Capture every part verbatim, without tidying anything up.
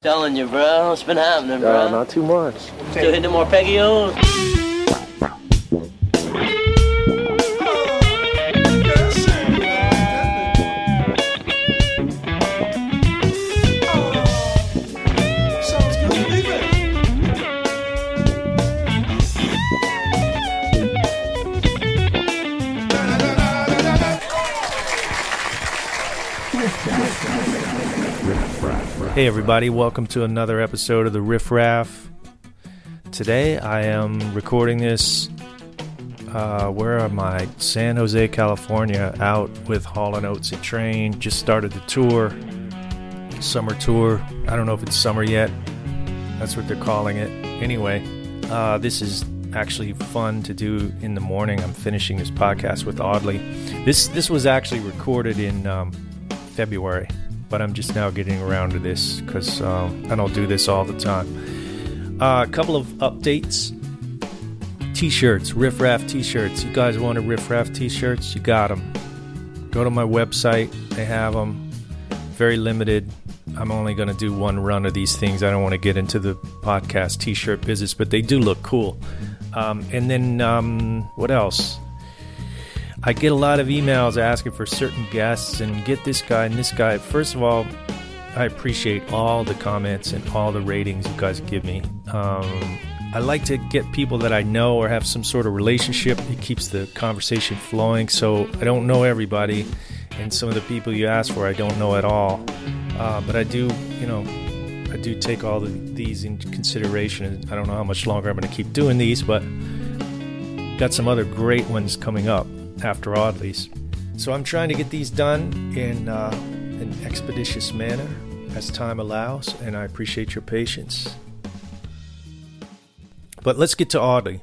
Telling you, bro. What's been happening, bro? Uh, not too much. Still hitting more Peggy-O's? Hey everybody, welcome to another episode of the Riff Raff. Today I am recording this, uh, where am I? San Jose, California, out with Hall and Oates and Train. Just started the tour, summer tour. I don't know if it's summer yet. That's what they're calling it. Anyway, uh, this is actually fun to do in the morning. I'm finishing this podcast with Audley. This, this was actually recorded in um, February. But I'm just now getting around to this because um, I don't do this all the time. Uh, a couple of updates. T-shirts, Riff Raff T-shirts. You guys wanted Riff Raff T-shirts? You got them. Go to my website. They have them. Very limited. I'm only going to do one run of these things. I don't want to get into the podcast T-shirt business, but they do look cool. Um, and then um, what else? I get a lot of emails asking for certain guests and get this guy and this guy. First of all, I appreciate all the comments and all the ratings you guys give me. Um, I like to get people that I know or have some sort of relationship. It keeps the conversation flowing. So I don't know everybody, and some of the people you ask for I don't know at all. Uh, but I do, you know, I do take all the, these into consideration. I don't know how much longer I'm going to keep doing these, but got some other great ones coming up after Audley's. So I'm trying to get these done in uh, an expeditious manner as time allows, and I appreciate your patience. But let's get to Audley.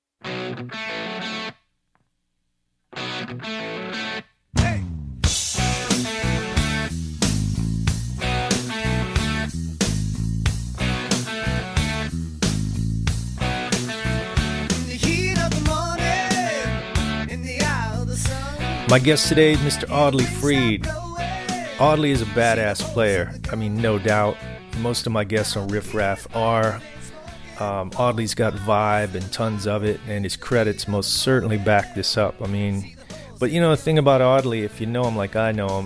My guest today is Mister Audley Freed. Audley is a badass player. I mean, no doubt. Most of my guests on Riff Raff are. Um, Audley's got vibe and tons of it, and his credits most certainly back this up. I mean, but you know the thing about Audley, if you know him like I know him,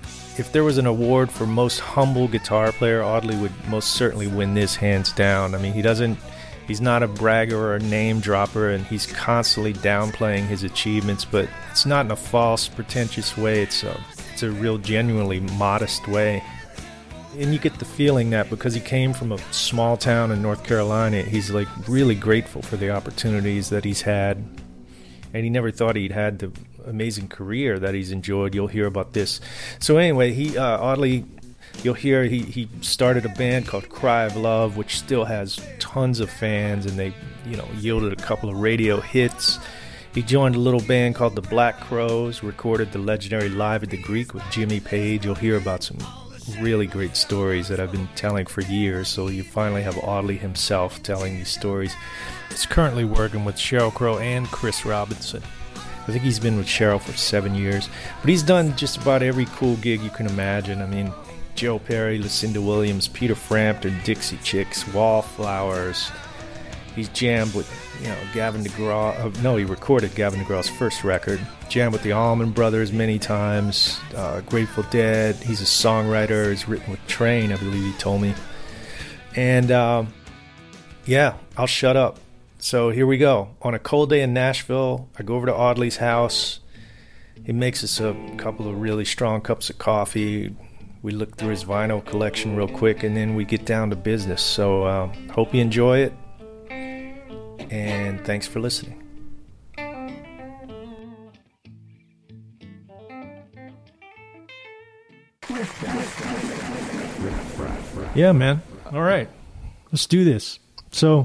if there was an award for most humble guitar player, Audley would most certainly win this hands down. I mean, he doesn't. He's not a bragger or a name dropper, and he's constantly downplaying his achievements, but it's not in a false, pretentious way. It's a, it's a real, genuinely modest way. And you get the feeling that because he came from a small town in North Carolina, he's like really grateful for the opportunities that he's had. And he never thought he'd had the amazing career that he's enjoyed. You'll hear about this. So anyway, he uh, Audley... You'll hear he, he started a band called Cry of Love, which still has tons of fans, and they, you know, yielded a couple of radio hits. He joined a little band called the Black Crowes, recorded the legendary Live at the Greek with Jimmy Page. You'll hear about some really great stories that I've been telling for years, so you finally have Audley himself telling these stories. He's currently working with Sheryl Crow and Chris Robinson. I think he's been with Sheryl for seven years, but he's done just about every cool gig you can imagine. I mean, Joe Perry, Lucinda Williams, Peter Frampton, Dixie Chicks, Wallflowers. He's jammed with, you know, Gavin DeGraw. Uh, no, he recorded Gavin DeGraw's first record. Jammed with the Allman Brothers many times. Uh, Grateful Dead. He's a songwriter. He's written with Train, I believe he told me. And, uh, yeah, I'll shut up. So here we go. On a cold day in Nashville, I go over to Audley's house. He makes us a couple of really strong cups of coffee. We look through his vinyl collection real quick, and then we get down to business. So uh, hope you enjoy it, and thanks for listening. Yeah, man. All right. Let's do this. So,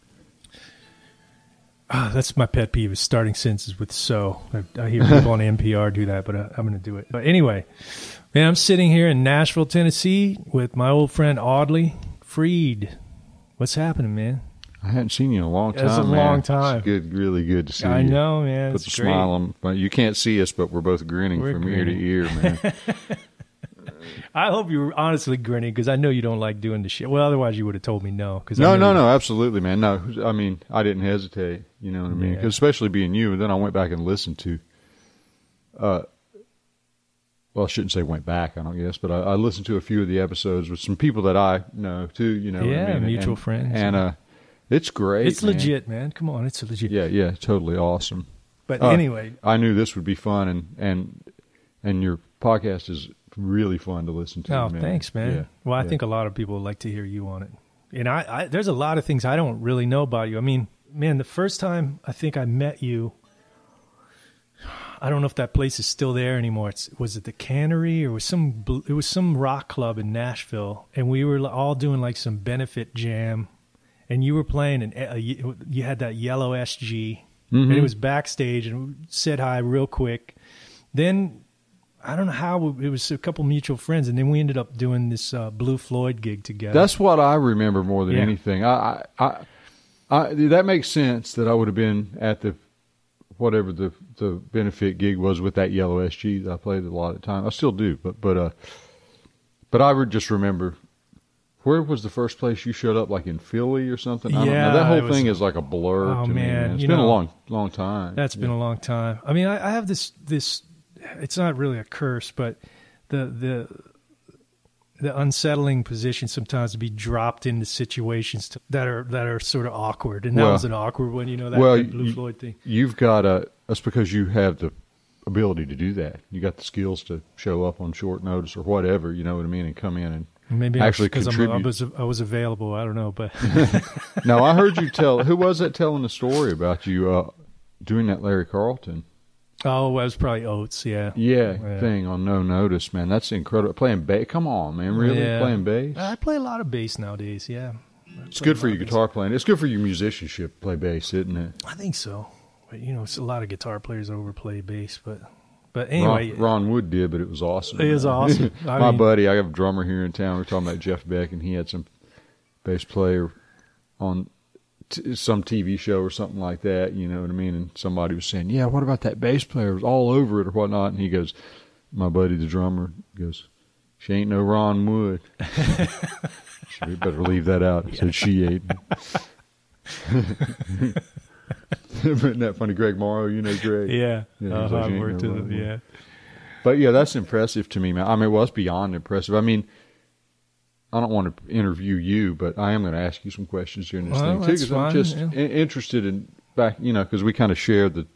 ah, that's my pet peeve, is starting sentences with so. I, I hear people on N P R do that, but I, I'm going to do it. But anyway... Man, I'm sitting here in Nashville, Tennessee with my old friend Audley Freed. What's happening, man? I hadn't seen you in a long time, It's a man. long time. It's good, really good to see I you. I know, man. Put it's a great. smile on. Well, you can't see us, but we're both grinning We're from grinning. ear to ear, man. I hope you were honestly grinning because I know you don't like doing the shit. Well, otherwise you would have told me no. Cause no, I know no, you... no, absolutely, man. No, I mean, I didn't hesitate. You know what I mean? Yeah. 'Cause especially being you, and then I went back and listened to. Uh, well, I shouldn't say went back. I don't guess, but I, I listened to a few of the episodes with some people that I know too. You know, yeah, what I mean? mutual and, friends, and uh, it's great. It's man. legit, man. Come on, it's legit. Yeah, yeah, totally awesome. But Uh, anyway, I knew this would be fun, and and and your podcast is really fun to listen to. oh, man. thanks, man. Yeah, well, I yeah. think a lot of people would like to hear you on it. And I, I, there's a lot of things I don't really know about you. I mean, man, the first time I think I met you, I don't know if that place is still there anymore. It's, was it the Cannery or was some? bl- It was some rock club in Nashville, and we were all doing like some benefit jam, and you were playing, and a, you had that yellow S G, and it was backstage, and we said hi real quick. Then I don't know how it was a couple mutual friends, and then we ended up doing this uh, Blue Floyd gig together. That's what I remember more than Yeah. anything. I, I, I, I, that makes sense that I would have been at the whatever the the benefit gig was with that yellow S G that I played a lot of time. I still do, but but uh, but I would just remember. Where was the first place you showed up? Like in Philly or something? I don't Yeah, know. That it whole was- thing is like a blur Oh, to me. man, Man. It's you been know, a long, long time. That's been a long time. I mean, I, I have this this. It's not really a curse, but the the the unsettling position sometimes to be dropped into situations to, that are that are sort of awkward, and that Well- was an awkward one. You know that well, that Blue you- Floyd thing. You've got a. That's because you have the ability to do that. You got the skills to show up on short notice or whatever. You know what I mean, and come in and Maybe actually because I contribute. was I was available. I don't know, but Now I heard you tell. Who was that telling the story about you uh, doing that Larry Carlton? oh, it was probably Oates. Yeah, Yeah, Yeah. thing on No Notice, man. That's incredible. Playing bass. Come on, man. Really Yeah. playing bass. I play a lot of bass nowadays. Yeah, It's good for your guitar playing. It's good for your musicianship to play bass, isn't it? I think so. But, you know, it's a lot of guitar players overplay bass, but but anyway, Ron, Ron Wood did, but it was awesome. It is awesome. I My mean- buddy, I have a drummer here in town. We're talking about Jeff Beck, and he had some bass player on t- some T V show or something like that. You know what I mean? And somebody was saying, "Yeah, what about that bass player? It was all over it or whatnot." And he goes, "My buddy, the drummer, goes, she ain't no Ron Wood." We better leave that out. It said she ain't. Isn't that funny? Greg Morrow, you know Greg? yeah, Yeah, uh, he's like, I "You ain't worked no with Ron it, Wood." yeah. But yeah, that's impressive to me, man. I mean, it was beyond impressive. I mean, I don't want to interview you, but I am going to ask you some questions during this Well, thing too, that's because I'm fine, just yeah. i- interested in back, you know, because we kind of share the.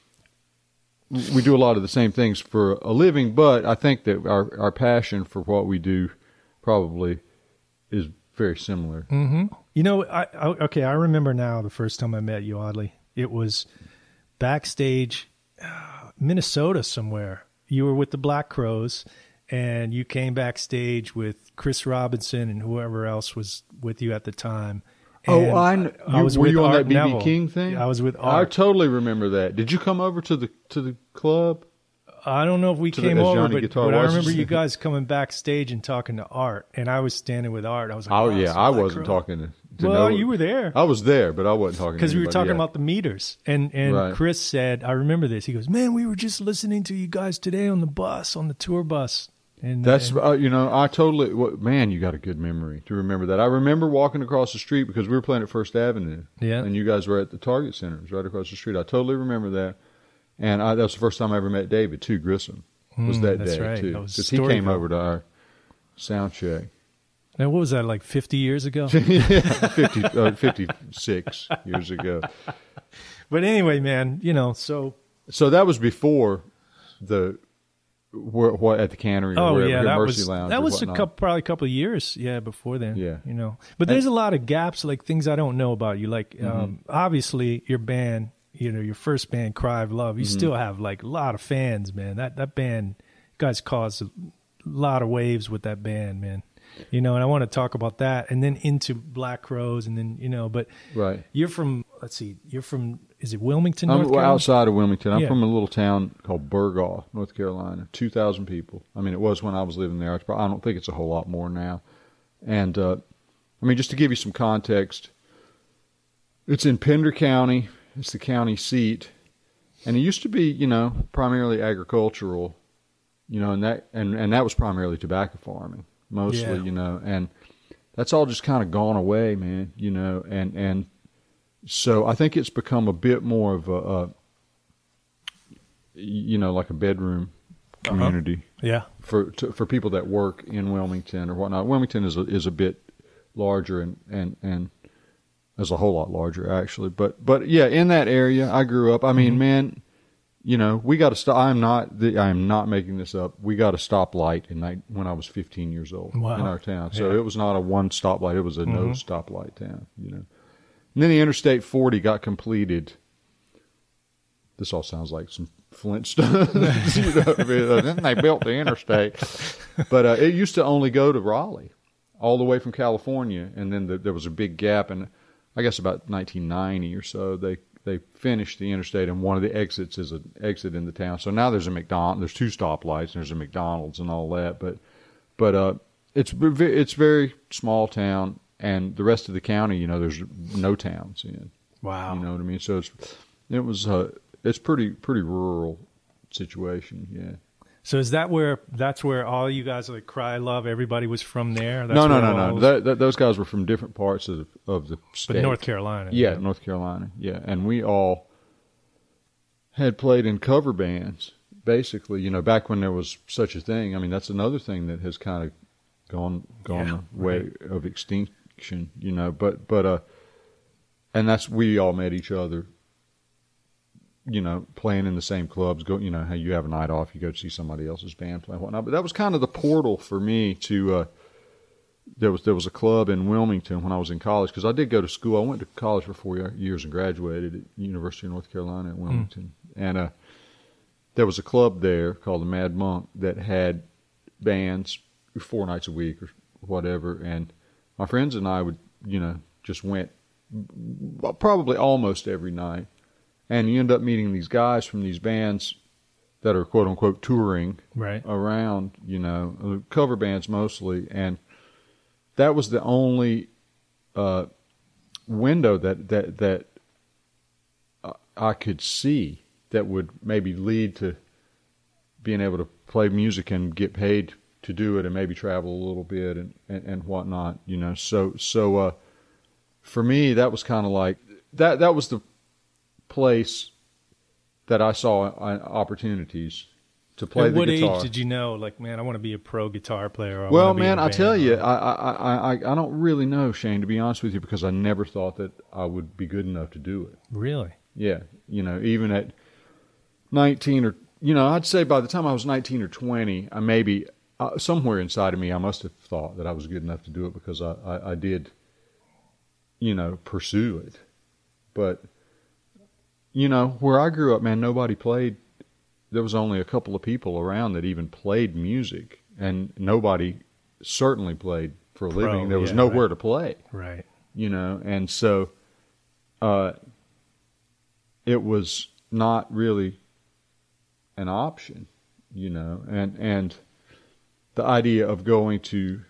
We do a lot of the same things for a living, but I think that our our passion for what we do probably is very similar. Mm-hmm. You know, I, I okay. I remember now the first time I met you. Oddly, it was backstage, uh, Minnesota somewhere. You were with the Black Crowes, and you came backstage with Chris Robinson and whoever else was with you at the time. Oh, And I, kn- I you- was were with you on Art that B B Neville. King thing? I was with I Art. totally remember that. Did you come over to the to the club? I don't know if we To the- came as over, Johnny but, Guitar but I was. remember you guys coming backstage and talking to Art, and I was standing with Art. I was like, Oh wow, yeah, it's I Black wasn't Crow. talking to. to Well, no- you were there. I was there, but I wasn't talking Because we were anybody, talking yeah. about the meters, and and Right. Chris said, I remember this. He goes, "Man, we were just listening to you guys today on the bus, on the tour bus." And That's and, uh, you know I totally what, man you got a good memory to remember that. I remember walking across the street because we were playing at First Avenue, Yeah. and you guys were at the Target Center, it was right across the street. I totally remember that, and I, that was the first time I ever met David too. Grissom was Mm, that that's day right. too That was because he came Storyville. over to our sound check. now what was that, like fifty years ago? fifty, uh, fifty-six years ago. But anyway, man, you know, so So that was before the where, what at the Cannery or oh wherever, yeah, that Mercy was Lounge that or was a whatnot. couple, probably a couple of years, yeah, before then. Yeah. you know. But there's a lot of gaps, like things I don't know about you. Like, Mm-hmm. um, obviously, your band, you know, your first band, Cry of Love. You Mm-hmm. still have like a lot of fans, man. That that band, you guys caused a lot of waves with that band, man. You know, and I want to talk about that, and then into Black Crowes, and then you know. But Right. you're from, let's see, you're from, is it Wilmington, I'm North well, Carolina? outside of Wilmington. I'm Yeah. from a little town called Burgaw, North Carolina. Two thousand people. I mean, it was when I was living there. It's probably, I don't think it's a whole lot more now. And uh, I mean, just to give you some context, it's in Pender County. It's the county seat, and it used to be, you know, primarily agricultural. you know, and that and, and that was primarily tobacco farming, mostly, Yeah. you know, and that's all just kind of gone away, man, you know, and and so I think it's become a bit more of a, a you know, like a bedroom community. Uh-huh. Yeah. For to, for people that work in Wilmington or whatnot. Wilmington is a, is a bit larger and, and, and is a whole lot larger actually. But but yeah, in that area I grew up. I mean, mm-hmm. man, you know, we got to stop. I'm not the, I am not making this up. We got a stoplight in night when I was fifteen years old wow. in our town. So yeah. it was not a one stoplight. It was a mm-hmm. no stoplight town. You know, and then the Interstate forty got completed. This all sounds like some Flintstones. You know what I mean? Then they built the interstate. But uh, it used to only go to Raleigh, all the way from California. And then the, there was a big gap. And I guess about nineteen ninety or so, they, they finished the interstate. And one of the exits is an exit in the town. So now there's a McDonald's. There's two stoplights. And there's a McDonald's and all that. But but uh, it's it's very small town. And the rest of the county, you know, there's no towns in. Wow. You know what I mean? So it's it was... Uh, It's pretty pretty rural situation, yeah. So is that where that's where all you guys like Cry Love? Everybody was from there. That's no, no, where no, no. all... That, that, those guys were from different parts of the, of the state. But North Carolina. Yeah, yeah, North Carolina. Yeah, and we all had played in cover bands, basically. You know, back when there was such a thing. I mean, that's another thing that has kind of gone gone yeah, the way right. of extinction. You know, but but uh, and that's we all met each other. You know, playing in the same clubs, go, you know, how you have a night off, you go see somebody else's band play and whatnot. But that was kind of the portal for me to, uh, there was, there was a club in Wilmington when I was in college, because I did go to school. I went to college for four years and graduated at University of North Carolina at Wilmington. Mm. And, uh, there was a club there called the Mad Monk that had bands four nights a week or whatever. And my friends and I would, you know, just went probably almost every night. And you end up meeting these guys from these bands that are quote unquote touring right. around, you know, cover bands mostly. And that was the only uh, window that, that, that I could see that would maybe lead to being able to play music and get paid to do it and maybe travel a little bit and, and, and whatnot, you know. So, so uh, for me, that was kind of like, that, that was the place that I saw opportunities to play At the what guitar. age did you know, like, man, I want to be a pro guitar player? Or I well, want to be man, in a I band tell you, or... I, I, I, I don't really know, Shane, to be honest with you, because I never thought that I would be good enough to do it. Really? Yeah. You know, even at nineteen or, you know, I'd say by the time I was nineteen or twenty, I maybe, uh, somewhere inside of me, I must have thought that I was good enough to do it because I, I, I did, you know, pursue it. But, you know, where I grew up, man, nobody played. There was only a couple of people around that even played music, and nobody certainly played for a Pro, living. There was yeah, nowhere right. to play. Right. You know, and so uh, it was not really an option, you know, and, and the idea of going to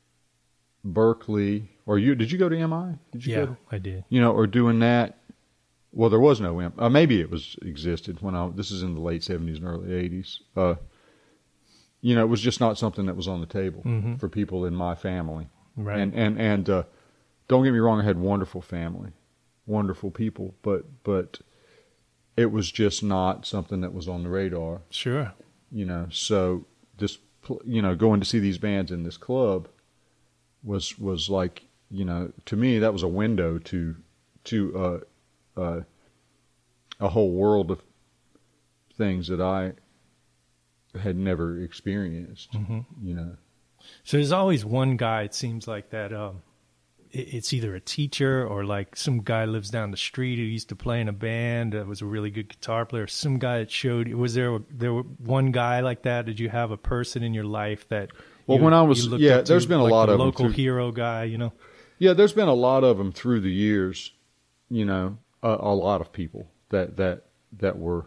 Berkeley, or you, did you go to M I? Did you yeah, go to, I did. You know, or doing that. Well, there was no M. Uh, maybe it was existed when I. This is in the late seventies and early eighties. Uh, you know, it was just not something that was on the table mm-hmm. for people in my family. Right. And and and uh, don't get me wrong, I had wonderful family, wonderful people, but but it was just not something that was on the radar. Sure. You know, so this, you know, going to see these bands in this club was was like, you know, to me that was a window to to. Uh, Uh, a whole world of things that I had never experienced, mm-hmm. you know. So there's always one guy, it seems like, that um, it, it's either a teacher or like some guy lives down the street who used to play in a band that was a really good guitar player. Some guy that showed, was there, there were one guy like that? Did you have a person in your life that Well, you, when I was, yeah, there's to, been a like lot the of local them through, hero guy, you know? Yeah, there's been a lot of them through the years, you know. A, a lot of people that that that were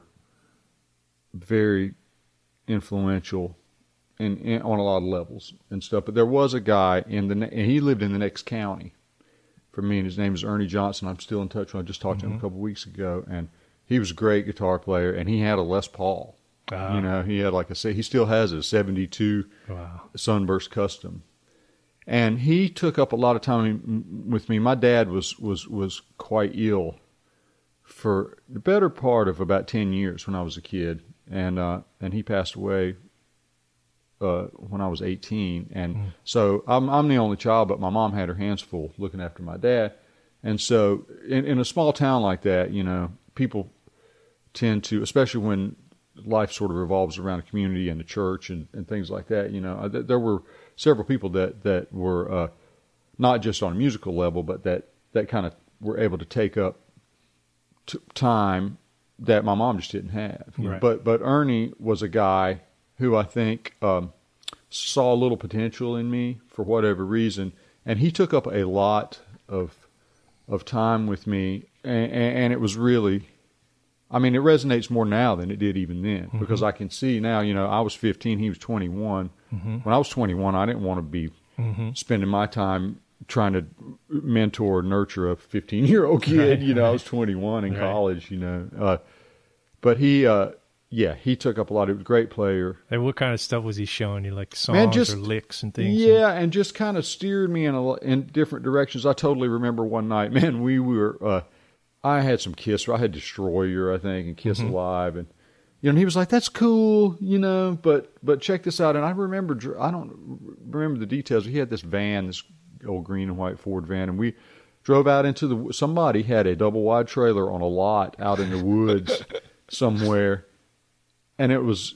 very influential in, in on a lot of levels and stuff. But there was a guy in the and he lived in the next county from me, and his name is Ernie Johnson. I'm still in touch with him. I just talked mm-hmm. to him a couple of weeks ago, and he was a great guitar player, and he had a Les Paul. Wow. You know, he had like a he still has a seventy-two Wow. Sunburst Custom, and he took up a lot of time with me. My dad was was was quite ill for the better part of about ten years when I was a kid, and uh, and he passed away uh, when I was eighteen, and mm. so I'm I'm the only child, but my mom had her hands full looking after my dad, and so in, in a small town like that, you know, people tend to, especially when life sort of revolves around a community and the church and, and things like that, you know, th- there were several people that that were uh, not just on a musical level, but that that kind of were able to take up t- time that my mom just didn't have. Right. But but Ernie was a guy who I think um, saw a little potential in me for whatever reason, and he took up a lot of of time with me, and, and it was really, I mean, it resonates more now than it did even then, mm-hmm. because I can see now, you know, I was fifteen, he was twenty-one. Mm-hmm. When I was twenty-one, I didn't want to be mm-hmm. spending my time trying to mentor, nurture a fifteen-year-old kid. Right, you know, right. I was twenty-one in right. college, you know. Uh, but he, uh, yeah, he took up a lot. He was a great player. And what kind of stuff was he showing you, like songs Man, just, or licks and things? Yeah, and just kind of steered me in a, in different directions. I totally remember one night, man, we were, uh, I had some Kiss, I had Destroyer, I think, and Kiss mm-hmm. Alive, and you know, and he was like, "That's cool, you know, but but check this out." And I remember, I don't remember the details. He had this van, this old green and white Ford van, and we drove out into the. Somebody had a double wide trailer on a lot out in the woods somewhere, and it was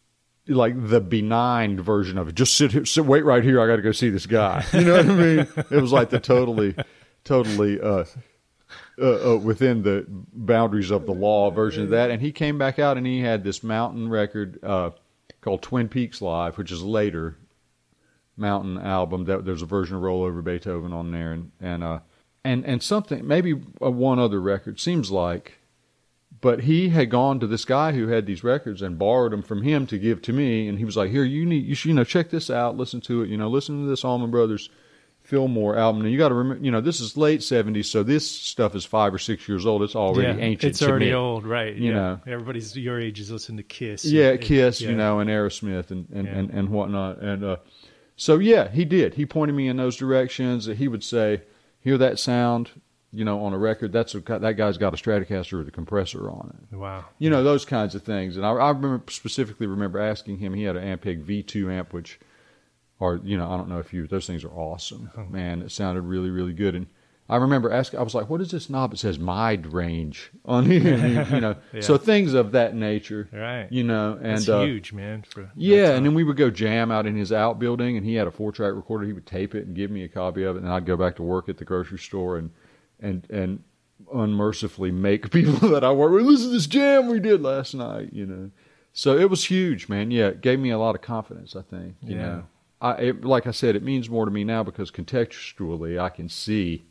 like the benign version of it. Just sit here, sit, wait right here. I got to go see this guy. You know what I mean? It was like the totally, totally. Uh, Uh, uh, within the boundaries of the law version of that. And he came back out and he had this Mountain record uh, called Twin Peaks Live, which is a later Mountain album. That there's a version of Roll Over Beethoven on there, and and uh, and and something, maybe uh, one other record, seems like. But he had gone to this guy who had these records and borrowed them from him to give to me, and he was like, "Here, you need, you should, you know, check this out, listen to it, you know, listen to this Allman Brothers Fillmore album." And you got to remember, you know, this is late seventies, so this stuff is five or six years old. It's already yeah, ancient. It's already to me, old, right? You yeah. know, everybody's your age is listening to Kiss. Yeah, and, Kiss, yeah. you know, and Aerosmith and and, yeah. and, and whatnot. And uh, so yeah, he did. He pointed me in those directions. He would say, "Hear that sound? You know, on a record, that's a, that guy's got a Stratocaster with a compressor on it." Wow. You know, those kinds of things. And I, I remember specifically remember asking him. He had an Ampeg V two amp, which. Or, you know, I don't know if you, those things are awesome. Oh. Man, it sounded really, really good. And I remember asking, I was like, what is this knob? It says mid range on here, you know. yeah. So things of that nature. Right. You know, and. That's uh, huge, man. For yeah, and then we would go jam out in his outbuilding, and he had a four track recorder. He would tape it and give me a copy of it, and I'd go back to work at the grocery store and, and, and unmercifully make people that I work with, listen to this jam we did last night, you know. So it was huge, man. Yeah, it gave me a lot of confidence, I think, you yeah. know. I, it, like I said, it means more to me now because contextually I can see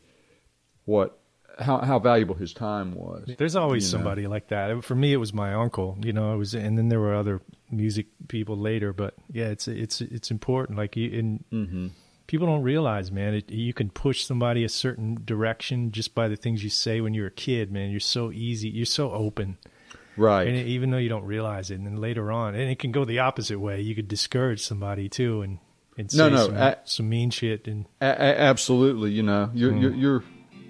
what how how valuable his time was. There's always you know? somebody like that. For me, it was my uncle. You know, I was, and then there were other music people later. But yeah, it's it's it's important. Like, you, and mm-hmm. people don't realize, man, it, you can push somebody a certain direction just by the things you say when you're a kid. Man, you're so easy. You're so open. Right. And it, even though you don't realize it, and then later on, and it can go the opposite way. You could discourage somebody too, and. And say no, no, some, a, some mean shit and a, a, absolutely, you know, you're, mm. you're you're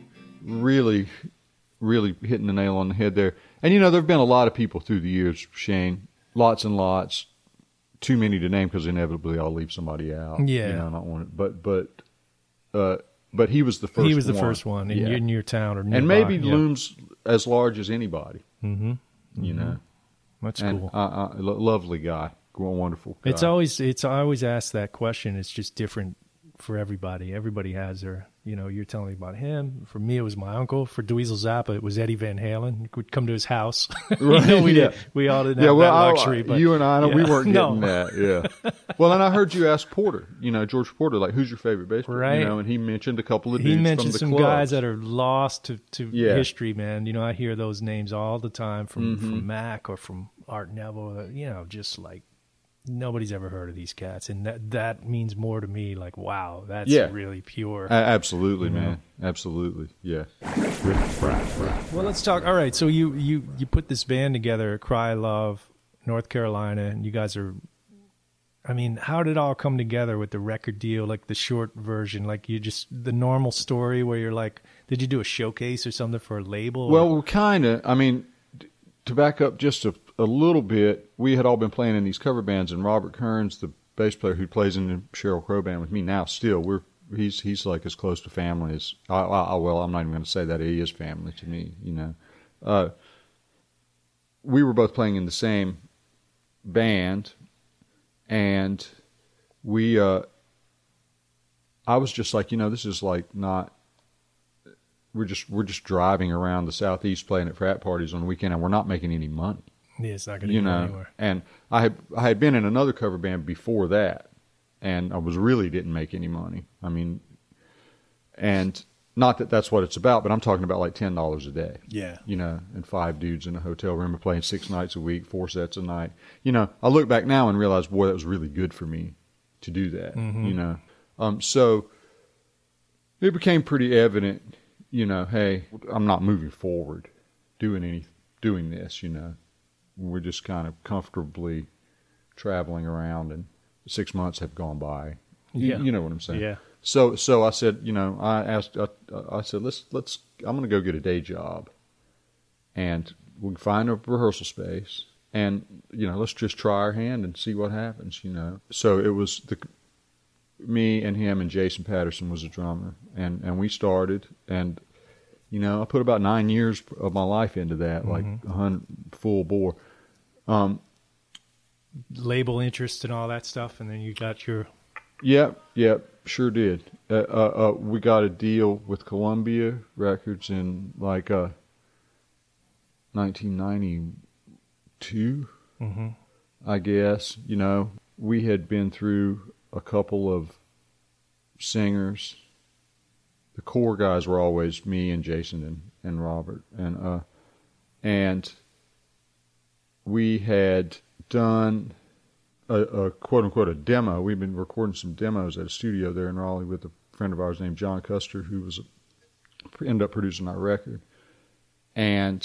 really, really hitting the nail on the head there. And you know, there've been a lot of people through the years, Shane, lots and lots, too many to name because inevitably I'll leave somebody out. Yeah, you know, I don't want it, but but uh, but he was the first. He was the one. first one in, yeah. your, in your town or nearby. And maybe yeah. looms as large as anybody. Mm-hmm. Mm-hmm. You know, that's and, cool. Uh, uh, lo- lovely guy. Wonderful guy. It's always it's I always ask that question. It's just different for everybody. Everybody has their, you know, you're telling me about him. For me, it was my uncle. For Dweezil Zappa, it was Eddie Van Halen. He would come to his house. Right, you know, we yeah. did, we all didn't yeah, have well, that I, luxury. But you and I, yeah. we weren't getting no. that. Yeah. Well, and I heard you ask Porter. You know, George Porter, like, who's your favorite bass player? Right. You know, and he mentioned a couple of he dudes mentioned from the some clubs. guys that are lost to, to yeah. history, man. You know, I hear those names all the time from mm-hmm. from Mac or from Art Neville. You know, just like. Nobody's ever heard of these cats, and that that means more to me. Like, wow, that's yeah. really pure. Uh, absolutely, you know? man. Absolutely, yeah. Well, let's talk. All right, so you you you put this band together, Cry Love, North Carolina, and you guys are. I mean, how did it all come together with the record deal, like the short version? Like you just the normal story where you're like, did you do a showcase or something for a label? Well, kind of. I mean, to back up just a, a little bit, we had all been playing in these cover bands, and Robert Kearns, the bass player who plays in the Sheryl Crow band with me now, still we're he's he's like as close to family as I, I well, I'm not even going to say that he is family to me. You know, uh, we were both playing in the same band. And we, uh, I was just like, you know, this is like not, we're just, we're just driving around the Southeast playing at frat parties on the weekend, and we're not making any money. Yeah, it's not going to you go know, anywhere. And I had, I had been in another cover band before that, and I was really didn't make any money. I mean, and not that that's what it's about, but I'm talking about like ten dollars a day. Yeah. You know, and five dudes in a hotel room playing six nights a week, four sets a night. You know, I look back now and realize, boy, that was really good for me to do that, mm-hmm. you know. Um, so it became pretty evident, you know, hey, I'm not moving forward doing any, doing this, you know. We're just kind of comfortably traveling around, and six months have gone by. Yeah. You, you know what I'm saying? Yeah. So, so I said, you know, I asked, I, I said, let's, let's, I'm going to go get a day job, and we can find a rehearsal space, and, you know, let's just try our hand and see what happens, you know. So it was the, me and him and Jason Patterson was a drummer, and, and we started, and, you know, I put about nine years of my life into that, mm-hmm. like a hundred, full bore. Um, Label interest and all that stuff, and then you got your... Yep, yep, sure did. Uh, uh, uh, we got a deal with Columbia Records in like uh, nineteen ninety-two, mm-hmm. I guess. You know, we had been through a couple of singers. The core guys were always me and Jason and, and Robert, and uh, and we had done. A, a quote unquote a demo. We've been recording some demos at a studio there in Raleigh with a friend of ours named John Custer, who was ended up producing our record. And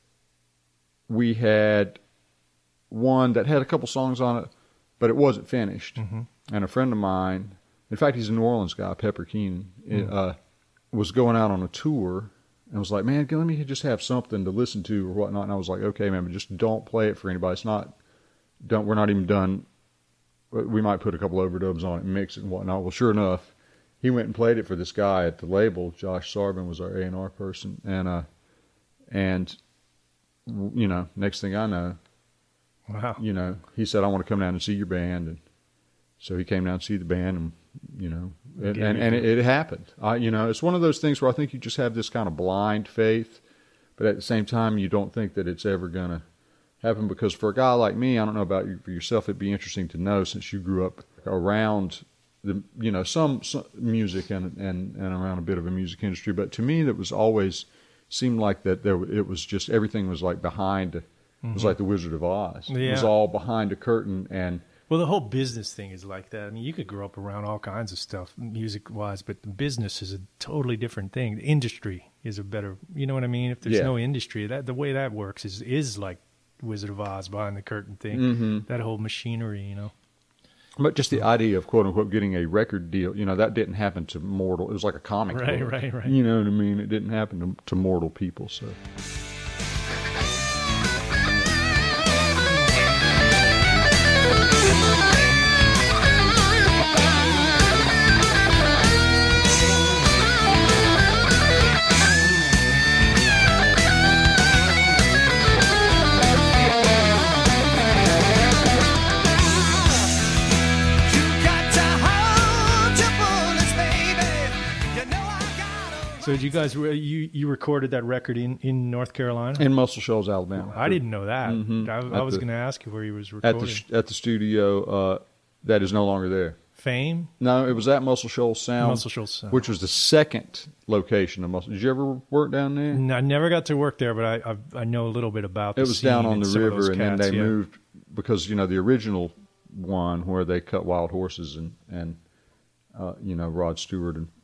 we had one that had a couple songs on it, but it wasn't finished. Mm-hmm. And a friend of mine, in fact, he's a New Orleans guy, Pepper Keenan, mm-hmm. uh, was going out on a tour and was like, "Man, let me just have something to listen to or whatnot." And I was like, "Okay, man, but just don't play it for anybody. It's not." Don't we're not even done. We might put a couple overdubs on it and mix it and whatnot. Well, sure enough, he went and played it for this guy at the label. Josh Sarvin was our A and R person, and uh, and you know, next thing I know, wow, you know, he said, "I want to come down and see your band," and so he came down to see the band, and you know, and and, and it, it happened. I, you know, it's one of those things where I think you just have this kind of blind faith, but at the same time, you don't think that it's ever gonna happen, because for a guy like me, I don't know about you, for yourself, it'd be interesting to know, since you grew up around the, you know, some, some music and, and, and around a bit of a music industry. But to me, that was always seemed like that there, it was just, everything was like behind, mm-hmm. it was like the Wizard of Oz. Yeah. It was all behind a curtain. And well, the whole business thing is like that. I mean, you could grow up around all kinds of stuff music-wise, but the business is a totally different thing. The industry is a better, you know what I mean? If there's yeah. no industry, that the way that works is is like Wizard of Oz behind the curtain thing, mm-hmm. that whole machinery, you know. But just the idea of quote unquote getting a record deal, you know, that didn't happen to mortal. It was like a comic right, book. Right, right, right. You know what I mean? It didn't happen to, to mortal people. So. So did you guys, you you recorded that record in, in North Carolina? In Muscle Shoals, Alabama. I didn't know that. Mm-hmm. I, I was going to ask you where he was recording. At the, at the studio uh, that is no longer there. Fame? No, it was at Muscle Shoals Sound. Muscle Shoals Sound. Which was the second location of Muscle. Did you ever work down there? No, I never got to work there, but I I, I know a little bit about the It was scene down on and the some of river, those and cats, then they yeah. moved, because, you know, the original one where they cut wild horses and, and uh, you know, Rod Stewart and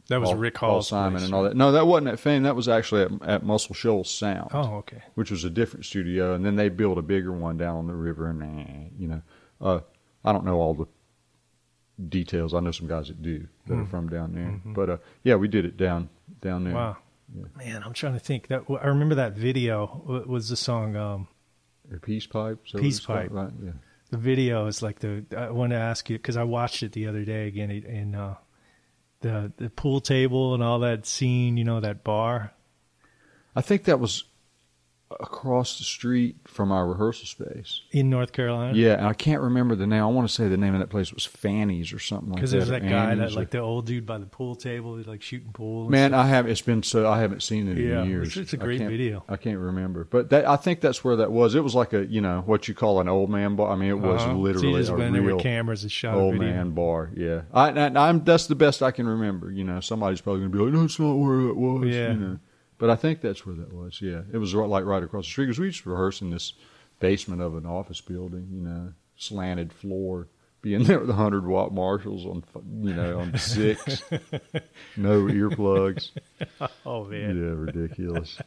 That was Paul, Rick Paul Hall's Simon place, and all that. No, that wasn't at Fame. That was actually at, at Muscle Shoals Sound. Oh, okay. Which was a different studio, and then they built a bigger one down on the river. And eh, you know, uh, I don't know all the details. I know some guys that do that mm. are from down there. Mm-hmm. But uh, yeah, we did it down down there. Wow, yeah. Man, I'm trying to think. That I remember that video was the song um, "Peace Pipe." So Peace Pipe, right? Yeah. The video is like the. I want to ask you because I watched it the other day again in. Uh, The the pool table and all that scene, you know, that bar. I think that was across the street from our rehearsal space in North Carolina. Yeah, and I can't remember the name. I want to say the name of that place was Fanny's or something like that. Because there's that guy, that or, like the old dude by the pool table, he's like shooting pool. And man, stuff. I have. It's been so I haven't seen it yeah, in years. It's, it's a great I video. I can't remember, but that I think that's where that was. It was like a you know what you call an old man bar. I mean, it was uh-huh. literally so you just a went real there with cameras and shot old a video. man bar. Yeah, I, I, I'm that's the best I can remember. You know, somebody's probably gonna be like, no, it's not where that was. Yeah. You know? But I think that's where that was, yeah. It was right, like right across the street because we used to rehearse in this basement of an office building, you know, slanted floor, being there with the one hundred watt Marshalls on, you know, on six, no earplugs. Oh, man. Yeah, ridiculous.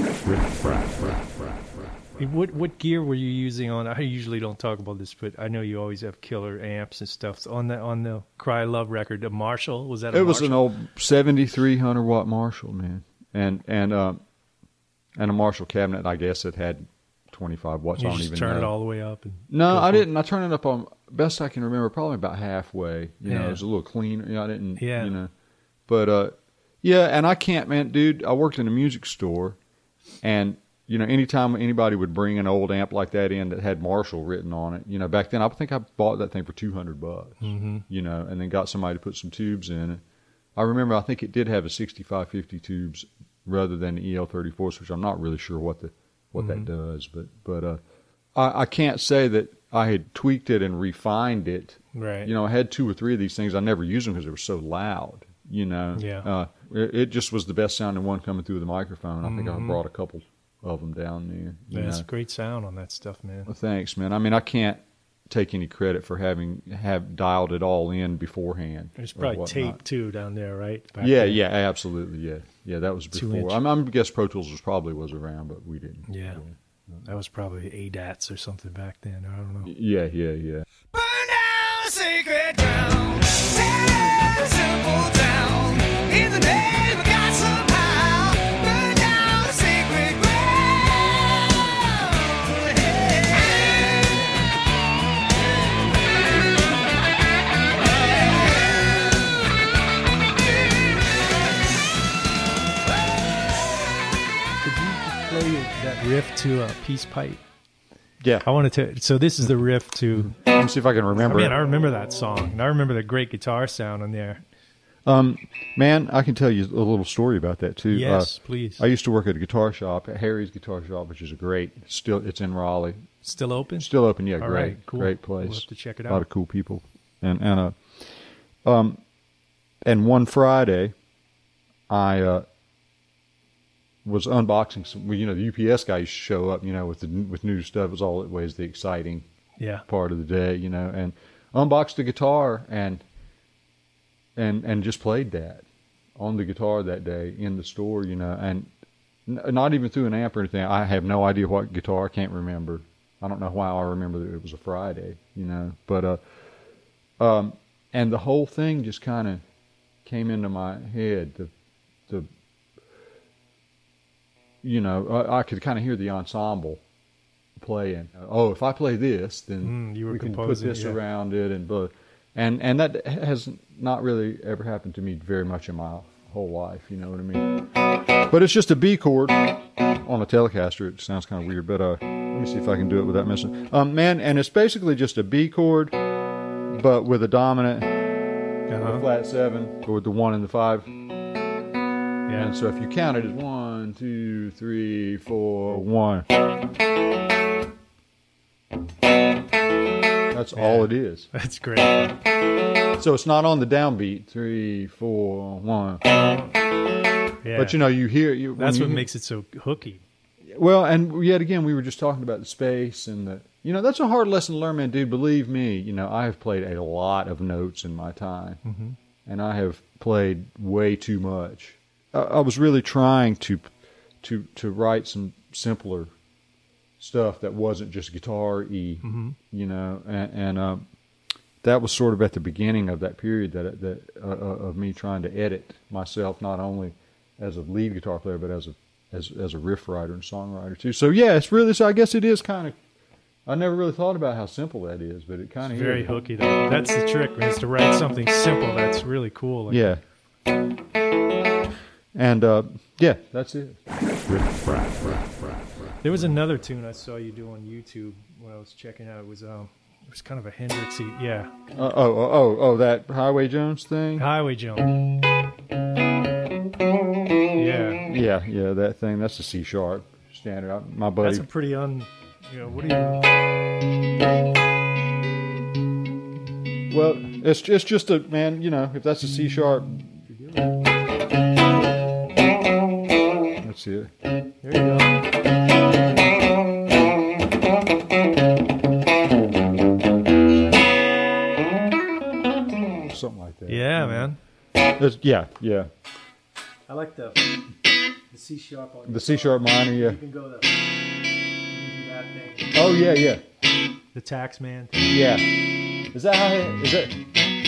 What what gear were you using on? I usually don't talk about this, but I know you always have killer amps and stuff. So on the on the Cry Love record, the Marshall, was that a It Marshall? was an old seventy-three hundred watt Marshall, man. And and um, and a Marshall cabinet, I guess it had twenty-five watts. You I don't just even turn know. it all the way up. And no, I didn't. I turned it up on best I can remember, probably about halfway. You yeah. know, it was a little cleaner. You know, I didn't. Yeah. You know, but uh, yeah, and I can't, man, dude. I worked in a music store, and you know, anytime anybody would bring an old amp like that in that had Marshall written on it, you know, back then I think I bought that thing for two hundred bucks. Mm-hmm. You know, and then got somebody to put some tubes in it. I remember, I think it did have a sixty-five fifty tubes rather than the E L thirty-fours, which I'm not really sure what the what Mm-hmm. that does, but but uh, I, I can't say that I had tweaked it and refined it. Right. You know, I had two or three of these things. I never used them because they were so loud. You know. Yeah. Uh, it, it just was the best sounding one coming through the microphone. I think Mm-hmm. I brought a couple of them down there. You Yeah, it's know. a great sound on that stuff, man. Well, thanks, man. I mean, I can't take any credit for having have dialed it all in beforehand. There's or probably whatnot. tape too down there, right? Back Yeah, there. yeah, absolutely, yeah, yeah. That was Two before. inch. I'm, I'm guess Pro Tools was probably was around, but we didn't. Yeah. That was probably A D A Ts or something back then. I don't know. Yeah, yeah, yeah. Burn down sacred ground, tear the simple down, in the name of God somehow. Burn down sacred ground. Could you play that riff to a Peace Pipe? Yeah. I wanted to. So this is the riff to. Let me see if I can I remember. mean, I it. remember that song, and I remember the great guitar sound on there. Um, man, I can tell you a little story about that too. Yes, Uh, please. I used to work at a guitar shop, at Harry's Guitar Shop, which is a great. Still, it's in Raleigh. Still open? Still open, yeah. All great, right, cool. great place. We'll have to check it A lot out. of cool people, and and uh, um, and one Friday, I uh. was unboxing some. Well, you know, the U P S guy used to show up, you know, with the with new stuff. It was always the exciting Yeah. part of the day, you know, and unboxed the guitar and and and just played that on the guitar that day in the store, you know, and n- not even through an amp or anything. I have no idea what guitar. I can't remember. I don't know why I remember that it was a Friday, you know, but uh, um, and the whole thing just kind of came into my head. The the you know, I, I could kind of hear the ensemble playing. Oh, if I play this, then Mm, you were we can put composing, this yeah. around it, and blah. and and that has not really ever happened to me very much in my whole life. You know what I mean? But it's just a B chord on a Telecaster. It sounds kind of weird, but uh, let me see if I can do it without messing. Um, man, and it's basically just a B chord, but with a dominant, Uh-huh. a flat seven, or with the one and the five. Yeah. And so if you count it as one, two, three, four, one. That's all it is. That's great. So it's not on the downbeat. Three, four, one. Yeah. But you know, you hear you. when That's you what hear- makes it so hooky. Well, and yet again, we were just talking about the space and the. You know, that's a hard lesson to learn, man. Dude, believe me. You know, I have played a lot of notes in my time, Mm-hmm. and I have played way too much. I, I was really trying to to to write some simpler stuff that wasn't just guitar-y, Mm-hmm. you know, and, and um, that was sort of at the beginning of that period that that uh, of me trying to edit myself, not only as a lead guitar player, but as a as as a riff writer and songwriter too. So yeah, it's really. So I guess it is kind of. I never really thought about how simple that is, but it kind of Very is. hooky though. That's the trick, man, is to write something simple that's really cool. Like, Yeah. And uh, yeah, that's it. there was another tune I saw you do on YouTube when I was checking out. It was um, it was kind of a Hendrixy, yeah, Uh, oh, oh, oh, oh, that Highway Jones thing. Highway Jump. Yeah, Yeah, yeah, that thing. That's a C sharp standard. I- My buddy. that's a pretty un. You know, what do you? Well, it's it's just a man. You know, if that's a C sharp. That's it. There you go. Something like that. Yeah, man. It's- yeah, yeah. I like the the C sharp on The C sharp minor. Yeah. You can go the you can do that thing. Oh yeah, yeah, The tax man. yeah. Is that how? He, is that?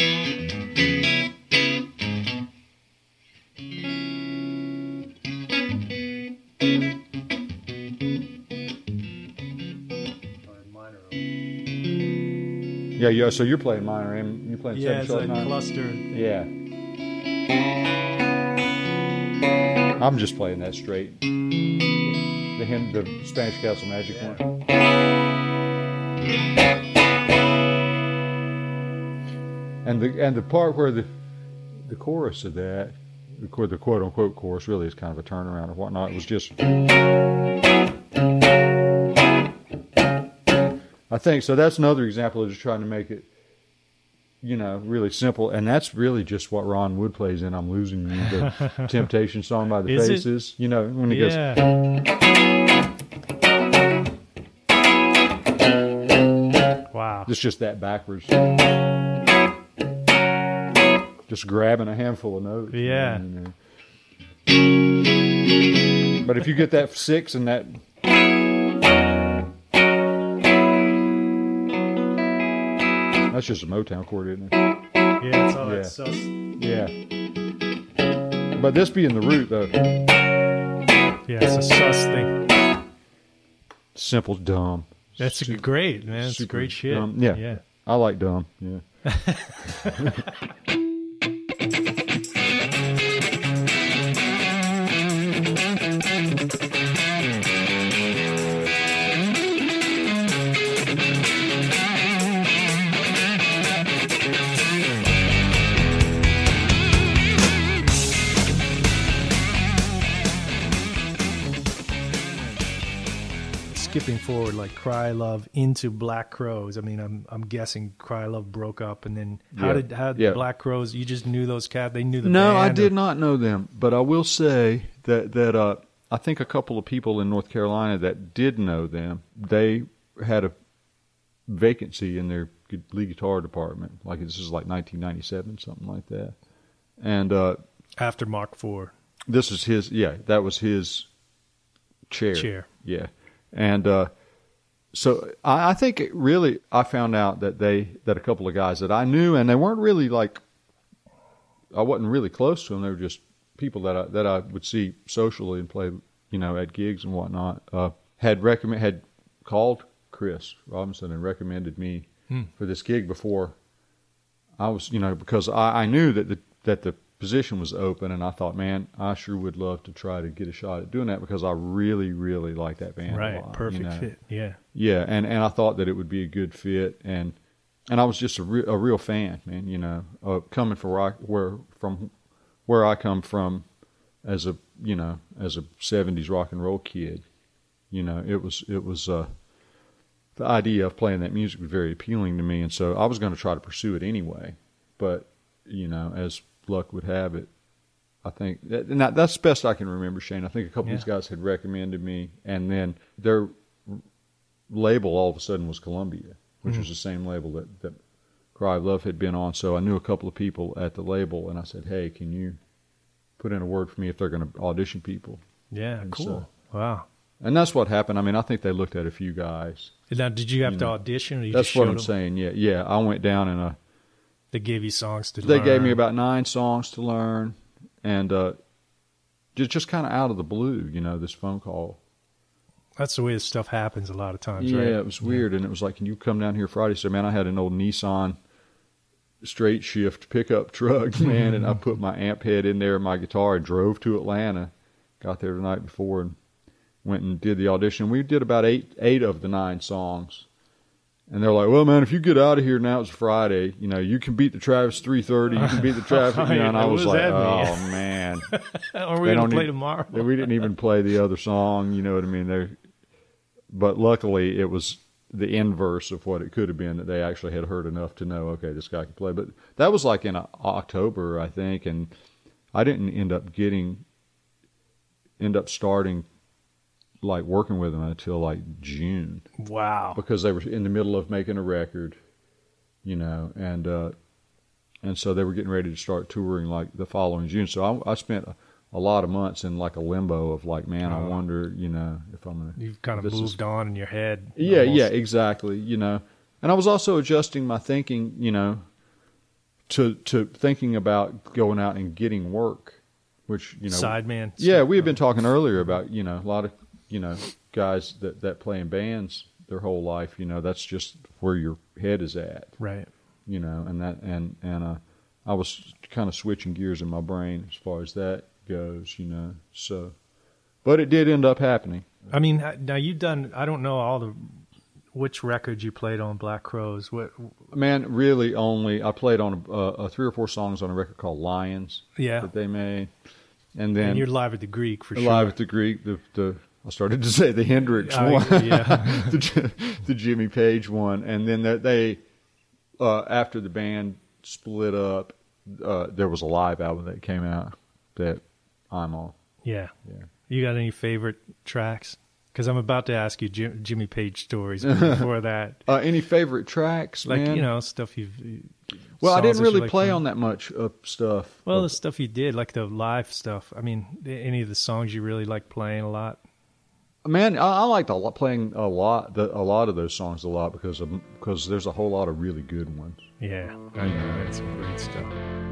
Yeah, yeah. So you're playing minor, and you're playing Yeah, seven it's sharp a nine. cluster. Thing. Yeah. I'm just playing that straight. The hymn, the Spanish Castle Magic Yeah. one. And the and the part where the the chorus of that, the quote the quote unquote chorus, really is kind of a turnaround or whatnot. It was just. I think so. That's another example of just trying to make it, you know, really simple. And that's really just what Ron Wood plays in "I'm Losing You," the Temptation song by the Is it? Faces. You know, when he Yeah. goes, Wow. it's just that backwards, just grabbing a handful of notes. you Yeah. know, you know. But if you get that six and that. That's just a Motown chord, isn't it? Yeah, it's all Yeah. that sus. Yeah. But this being the root, though, Yeah, it's a sus thing. simple, dumb. That's Super- great, man. It's super great shit. dumb. Yeah. Yeah. I like dumb. Yeah. Skipping forward, like Cry Love into Black Crows. I mean, I'm I'm guessing Cry Love broke up, and then how Yeah. did how did Yeah. Black Crows? You just knew those cats. They knew the No, band. I did or- not know them, but I will say that that uh, I think a couple of people in North Carolina that did know them, they had a vacancy in their gu- lead guitar department. Like this is like nineteen ninety-seven, something like that. And uh, After Mark Four this is his. Yeah, that was his chair. chair. Yeah, and uh, so I, I think it really I found out that they that a couple of guys that I knew, and they weren't really like I wasn't really close to them. They were just people that I that I would see socially and play, you know, at gigs and whatnot. Uh, had recommend had called Chris Robinson and recommended me Hmm. for this gig before I was, you know, because I, I knew that the that the position was open, and I thought, man, I sure would love to try to get a shot at doing that because I really, really like that band a Right, lot, perfect you know. fit. Yeah, Yeah, and, and I thought that it would be a good fit, and and I was just a, re- a real fan, man. You know, uh, coming from where, I, where from where I come from, as a you know as a seventies rock and roll kid, you know, it was it was uh, the idea of playing that music was very appealing to me, and so I was going to try to pursue it anyway. But you know, as luck would have it, I think, and that, that's the best I can remember, Shane. I think a couple Yeah. of these guys had recommended me, and then their label all of a sudden was Columbia, which Mhm. was the same label that, that Cry of Love had been on, so I knew a couple of people at the label, and I said, hey, can you put in a word for me if they're going to audition people? Yeah, And cool. so- Wow. And that's what happened. I mean, I think they looked at a few guys. Now, did you have You to know, audition? Or you That's just what showed I'm them? saying. Yeah, yeah. I went down and uh, They gave you songs to they learn. gave me about nine songs to learn, and uh, just just kind of out of the blue, you know, this phone call. That's the way this stuff happens a lot of times, Yeah, right? it was weird, and it was like, can you come down here Friday? So, man, I had an old Nissan straight shift pickup truck, man, and I put my amp head in there, my guitar, and drove to Atlanta. Got there the night before and went and did the audition. We did about eight eight of the nine songs. And they're like, well, man, if you get out of here now, it's Friday. You know, you can beat the Travis three thirty. You can beat the traffic. You know, and I What was does like, that oh, mean? man. Are we They going don't to play e- tomorrow? We didn't even play the other song. You know what I mean? They're, but luckily, it was the inverse of what it could have been, that they actually had heard enough to know, okay, this guy can play. But that was like in uh, October, I think, and I didn't end up getting, end up starting, like, working with them until, like, June. Wow. Because they were in the middle of making a record, you know, and uh, and so they were getting ready to start touring, like, the following June. So I, I spent a, a lot of months in, like, a limbo of, like, man, I Oh. wonder, you know, if I'm going to... You've kind of this is- moved on in your head. Yeah, almost. yeah, exactly. You know, and I was also adjusting my thinking, you know, to to thinking about going out and getting work, which you know, Sideman. yeah, stuff. we had been talking earlier about, you know, a lot of, you know, guys that that play in bands their whole life. You know, that's just where your head is at. Right. You know, and that and and uh, I was kind of switching gears in my brain as far as that goes. You know, so, but it did end up happening. I mean, now you've done, I don't know all the, which records you played on Black Crowes. What? Man, really only I played on a, a three or four songs on a record called Lions Yeah. that they made, and then And you're live at the Greek for live sure. at the Greek. The, the I started to say the Hendrix Oh, one, yeah. the, J- the Jimmy Page one, and then that they uh, after the band split up, uh, there was a live album that came out that I'm on. Yeah. Yeah. You got any favorite tracks? Because I'm about to ask you Jim, Jimmy Page stories, but before that, Uh, any favorite tracks, like man? you know, stuff you've. well, I songs didn't that you really like play playing. on that much of stuff. Well, of- the stuff you did, like the live stuff. I mean, any of the songs you really like playing a lot. Man, I, I liked a lot, playing a lot, the, a lot of those songs a lot because of, because there's a whole lot of really good ones. Yeah, I know that's some great stuff.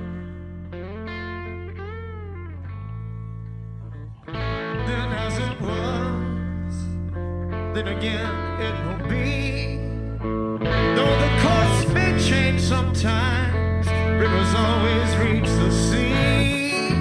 Then as it was, then again it will be. Though the course may change sometimes, rivers always reach the sea.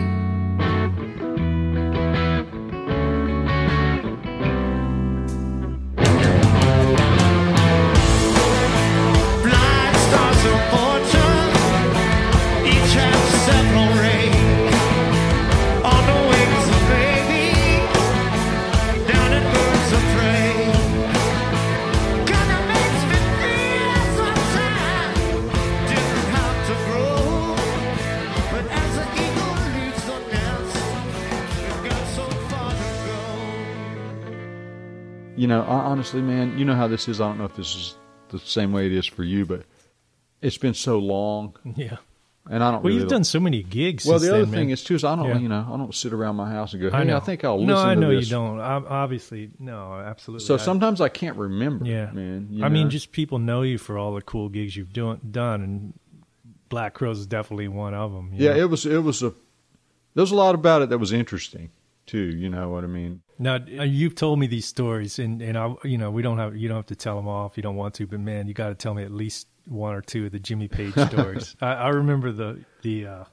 Blind stars of fortune, each have several rays. On the wings of baby, down in birds of prey. Kinda makes me feel sometimes didn't have to grow, but as the eagle leaves the nest, we've got so far to go. You know, I, honestly, man, you know how this is. I don't know if this is the same way it is for you, but it's been so long, Yeah. and I don't. Well, really you've done so many gigs. Well, since the other then, thing man. is too is I don't, Yeah. you know, I don't sit around my house and go, "Hey, I I, know. think I'll no, listen I to know this." you don't. Ob- Obviously, no, absolutely. So I- sometimes I can't remember. Yeah, man. you I mean, know? just people know you for all the cool gigs you've do- done, and Black Crowes is definitely one of them. you yeah, know? it was. It was a. There was a lot about it that was interesting, too. You know what I mean? Now uh, you've told me these stories, and and I, you know, we don't have you don't have to tell them all if you don't want to, but man, you got to tell me at least one or two of the Jimmy Page stories. I, I remember the the uh,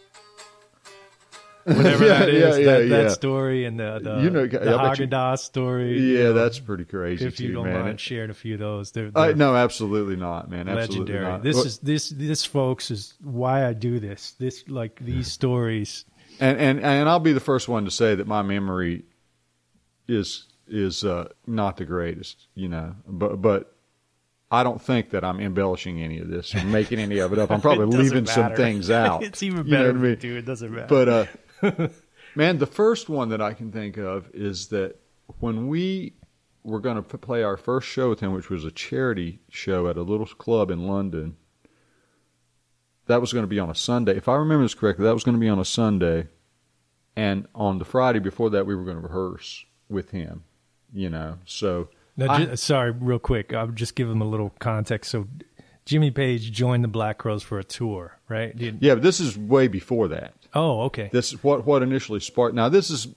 whatever Yeah, that is, yeah, that, yeah, that yeah. story, and the the, You know, I the bet you- Haagen-Dazs story. you Yeah, know, that's pretty crazy if you too, don't man. mind sharing a few of those. They're, Uh, they're no, absolutely not, man. Absolutely legendary. not. This Well, is this this folks is why I do this. This like these stories. and and and I'll be the first one to say that my memory is is uh, not the greatest, you know. But but I don't think that I'm embellishing any of this or making any of it up. I'm probably It doesn't leaving some matter. things out. It's even You know better what I mean? to do. It doesn't matter. But uh, man, the first one that I can think of is that when we were going to play our first show with him, which was a charity show at a little club in London, that was going to be on a Sunday. If I remember this correctly, that was going to be on a Sunday. And on the Friday before that, we were going to rehearse with him, you know. So, Now, I- ju- sorry, real quick. I'll just give them a little context. So Jimmy Page joined the Black Crowes for a tour, right? Did- yeah, but this is way before that. Oh, okay. This is what, what initially sparked. Now, this is,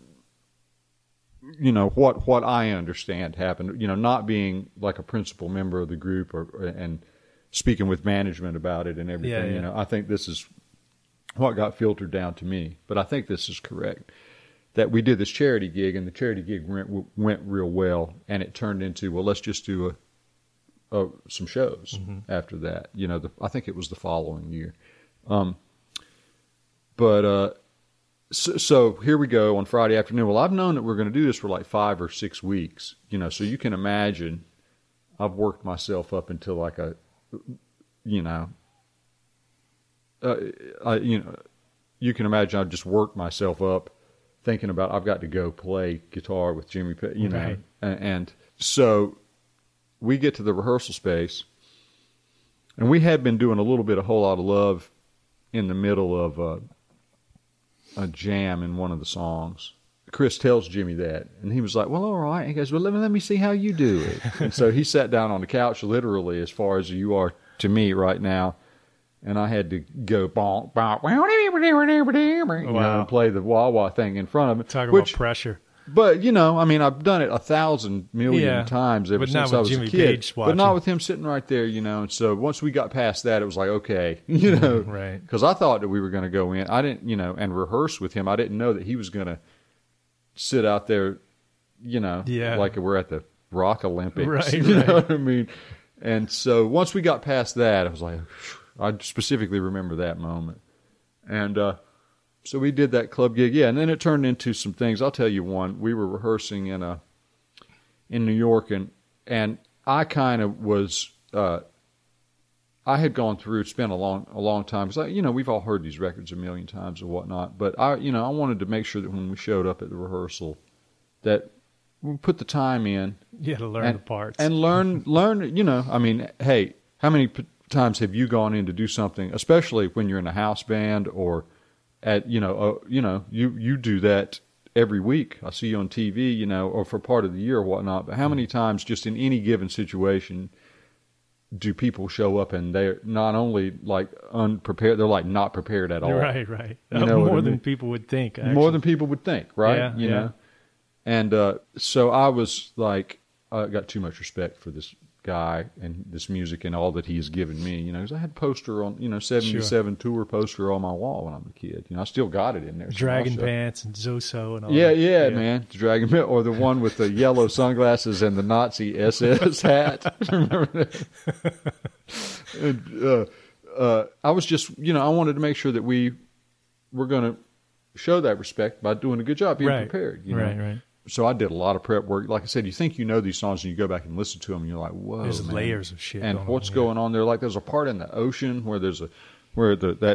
you know, what, what I understand happened, you know, not being like a principal member of the group or, and speaking with management about it and everything, Yeah, yeah. you know, I think this is what got filtered down to me. But I think this is correct, that we did this charity gig, and the charity gig went, went real well, and it turned into, well, let's just do a, a some shows Mm-hmm. after that. You know, the, I think it was the following year. Um, but uh, so, so here we go on Friday afternoon. Well, I've known that we're going to do this for like five or six weeks, you know, so you can imagine I've worked myself up into like a, you know, uh, I, you know, you can imagine I've just worked myself up thinking about I've got to go play guitar with Jimmy, Page, you know, Right. and, and so we get to the rehearsal space, and we had been doing a little bit of Whole Lot of Love in the middle of a, a jam in one of the songs. Chris tells Jimmy that, and he was like, well, all right. He goes, well, let me, let me see how you do it. And so he sat down on the couch, literally as far as you are to me right now, and I had to go bonk, bonk, you know, Wow. and play the wah-wah thing in front of him. Talk which, about pressure. but, you know, I mean, I've done it a thousand million Yeah, times ever but not since with I was Jimmy a kid. Page but not watching. with him sitting right there, you know. And so once we got past that, it was like, okay, you know. Right. Because I thought that we were going to go in. I didn't, you know, and rehearse with him. I didn't know that he was going to sit out there, you know, Yeah. like we're at the Rock Olympics. Right, you right. know what I mean? And so once we got past that, I was like, I specifically remember that moment. And uh, so we did that club gig, yeah, and then it turned into some things. I'll tell you one. We were rehearsing in a in New York, and and I kind of was. Uh, I had gone through, spent a long a long time because you know we've all heard these records a million times or whatnot. But I, you know, I wanted to make sure that when we showed up at the rehearsal, that we put the time in. You had to learn and, the parts. and learn learn. You know, I mean, hey, how many p- times have you gone in to do something, especially when you're in a house band or at you know uh, you know you you do that every week. I see you on T V, you know, or for part of the year or whatnot. But how many times, just in any given situation, do people show up and they're not only like unprepared, they're like not prepared at all. Right, right. You Uh, know what more I than mean? people would think. More actually. than people would think, right? Yeah, you yeah. know. And uh, so I was like, I got too much respect for this guy and this music and all that he has given me. You know, 'cause I had a poster on, you know, seventy-seven tour poster on my wall when I was a kid. You know, I still got it in there. Dragon also. Pants and Zoso and all Yeah, that. yeah, man. The Dragon Pants, or the one with the yellow sunglasses and the Nazi S S hat. Remember that? and, uh, uh, I was just, you know, I wanted to make sure that we were going to show that respect by doing a good job, being Right. prepared. You know? Right, right. So I did a lot of prep work. Like I said, you think you know these songs, and you go back and listen to them, and you're like, "Whoa!" There's man. layers of shit And going what's on, yeah. going on there? Like, there's a part in the ocean where there's a where the that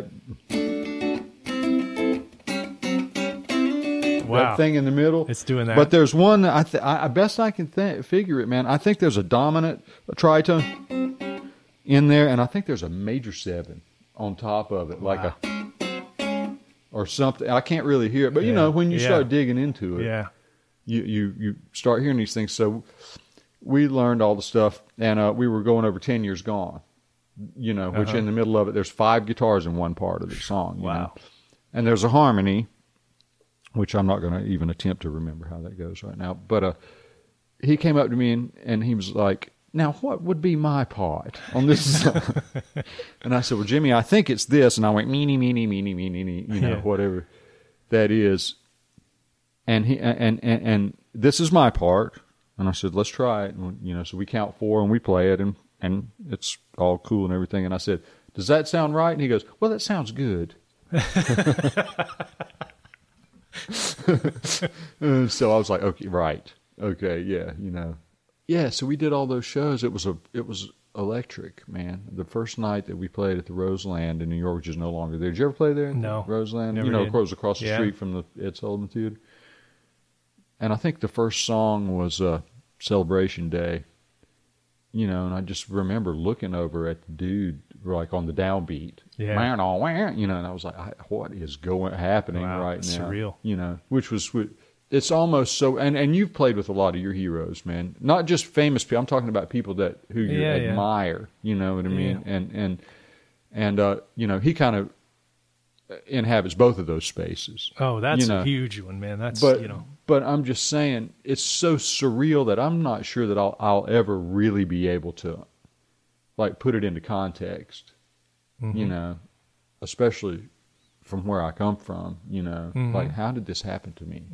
Wow. that thing in the middle. It's doing that. But there's one that I, th- I I best I can th- figure it, man. I think there's a dominant a tritone in there, and I think there's a major seven on top of it, like a or something. I can't really hear it, but you Yeah. know when you Yeah. start digging into it, Yeah. you, you you start hearing these things. So we learned all the stuff, and uh, we were going over ten years gone. You know, which Uh-huh. in the middle of it, there's five guitars in one part of the song. You Wow. know? And there's a harmony, which I'm not going to even attempt to remember how that goes right now. But uh, he came up to me and, and he was like, "Now, what would be my part on this song?" And I said, "Well, Jimmy, I think it's this." And I went, "Meanie, meanie, meanie, meanie, meanie," you know, Yeah. whatever that is. And he and, and and this is my part. And I said, "Let's try it." And, you know, so we count four and we play it, and and it's all cool and everything. And I said, "Does that sound right?" And he goes, "Well, that sounds good." And so I was like, "Okay, right, okay, yeah, you know, yeah." So we did all those shows. It was a it was electric, man. The first night that we played at the Roseland in New York, which is no longer there. Did you ever play there? No, Roseland. never You know, did. of course, across the Yeah. street from the Ed Sullivan Theater. And I think the first song was uh, Celebration Day. You know, and I just remember looking over at the dude were like on the downbeat. Yeah. Man, oh, man, you know, and I was like, I, what is going happening Wow, right it's now? surreal. You know, which was, it's almost so, and, and you've played with a lot of your heroes, man. Not just famous people. I'm talking about people that, who you Yeah, yeah. admire, you know what I mean? Yeah. And, and, and, uh, you know, he kind of inhabits both of those spaces. Oh, that's you know. a huge one, man. That's, But, you know. but I'm just saying, it's so surreal that I'm not sure that I'll, I'll ever really be able to, like, put it into context, Mm-hmm. you know, especially from where I come from, you know, Mhm. like, how did this happen to me?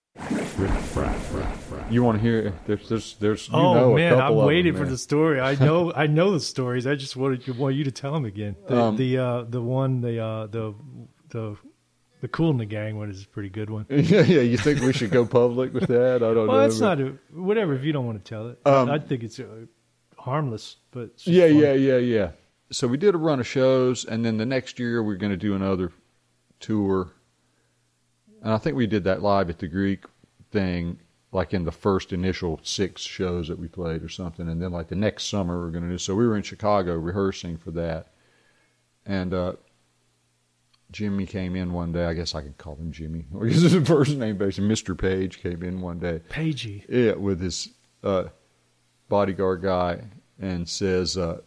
You want to hear? There's, there's, there's. You Oh know, man, a couple I'm of waiting them, for man. the story. I know, I know the stories. I just wanted you, want you to tell them again. The Um, the uh, the one, the uh, the the the Cool in the Gang one is a pretty good one. yeah, yeah. You think we should go public with that? I don't know. Well, it's but- not a, whatever if you don't want to tell it. Um, I, I think it's uh, harmless, but it's just Yeah, fun. yeah, yeah, yeah. So we did a run of shows, and then the next year we're going to do another tour. And I think we did that live at the Greek thing, like in the first initial six shows that we played or something. And then like the next summer we're going to do. So we were in Chicago rehearsing for that. And uh, Jimmy came in one day. I guess I could call him Jimmy. Or his first name basis. Mister Page came in one day. Pagey. Yeah, with his uh, bodyguard guy and says, uh,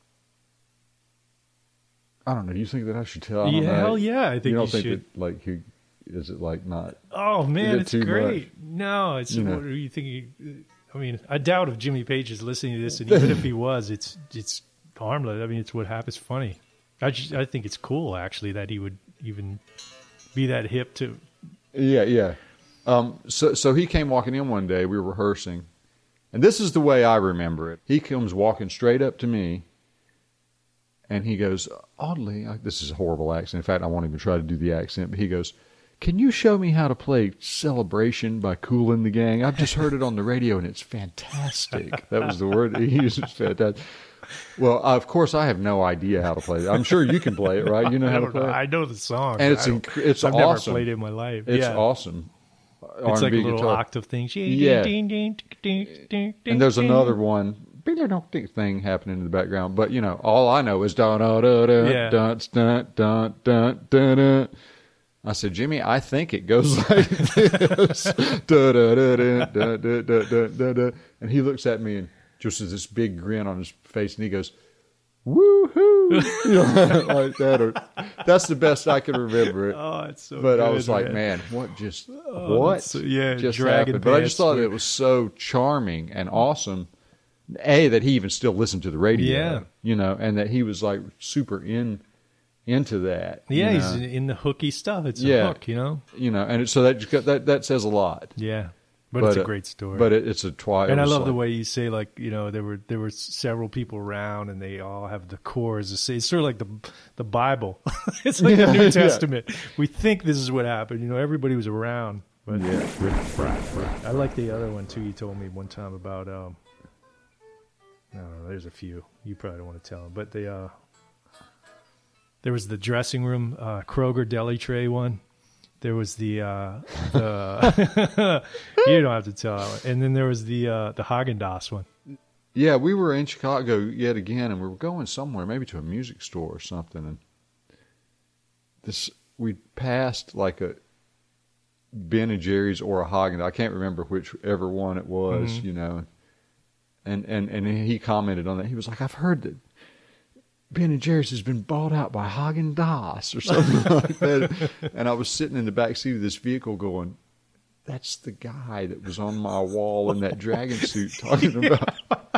I don't know. Do you think that I should tell? I don't Yeah, know. hell yeah, I think you don't you think should. that like he is it like not? Oh man, it it's too great. No, it's You know. what are you thinking? I mean, I doubt if Jimmy Page is listening to this, and even if he was, it's it's harmless. I mean, it's what happens. Funny. I just I think it's cool actually that he would even be that hip to. Yeah, yeah. Um, so so he came walking in one day. We were rehearsing, and this is the way I remember it. He comes walking straight up to me, and he goes, "Oddly, I, this is a horrible accent. In fact, I won't even try to do the accent." But he goes, "Can you show me how to play Celebration by Kool and the Gang? I've just heard it on the radio, and it's fantastic." That was the word that he used. It's fantastic. Well, of course, I have no idea how to play it. I'm sure you can play it, right? You know I how to don't play know. it? I know the song, And but it's I don't- inc- it's I've awesome. never played it in my life. It's yeah. awesome. It's like a R and B little guitar. octave thing. Yeah. And And there's another one thing happening in the background, but you know, all I know is dun dun dun dun Yeah. dun dun dun dun dun dun. I said, Jimmy, I think it goes like this. Dun, dun, dun, dun, dun, dun, dun, dun, dun, dun. And he looks at me and just has this big grin on his face, and he goes, "Woohoo!" You know, like that. Or, that's the best I can remember it. Oh, it's so But I good, was like, man. man, what just Oh, what that's so- yeah, just Dragon happened? But I Pants just thought were- it was so charming and awesome. A, that he even still listened to the radio, Yeah. you know, and that he was like super in into that. Yeah, you he's know? in, in the hooky stuff. It's Yeah. a hook, you know. you know, and it, so that just got, that that says a lot. Yeah, but, it's a uh, great story. But it, it's a twi- and it I was love the like- way you say, like, you know, there were there were several people around, and they all have the core as a say. It's sort of like the the Bible. It's like Yeah, the New yeah. Testament. We think this is what happened. You know, everybody was around. But Yeah. I like the other one too. You told me one time about. Um, no, there's a few. You probably don't want to tell them, but the uh, there was the dressing room uh, Kroger deli tray one. There was the uh, the you don't have to tell that one. And then there was the uh, the Haagen-Dazs one. Yeah, we were in Chicago yet again, and we were going somewhere, maybe to a music store or something. And this, we passed like a Ben and Jerry's or a Haagen. I can't remember whichever one it was, Mhm. you know. And and and he commented on that. He was like, "I've heard that Ben and Jerry's has been bought out by Haagen-Dazs or something like that." And I was sitting in the back seat of this vehicle, going, "That's the guy that was on my wall in that dragon suit talking about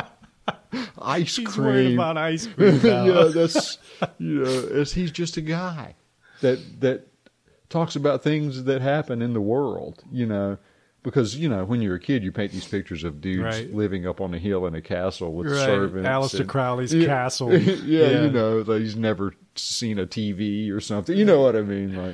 ice He's cream." worried about ice cream now. Yeah, that's you know, it's, he's just a guy that that talks about things that happen in the world, you know. Because, you know, when you're a kid, you paint these pictures of dudes Right. living up on a hill in a castle with Right. servants. Aleister and- Crowley's Yeah. castle. yeah, Yeah. you know, like he's never seen a T V or something. You know what I mean? Like,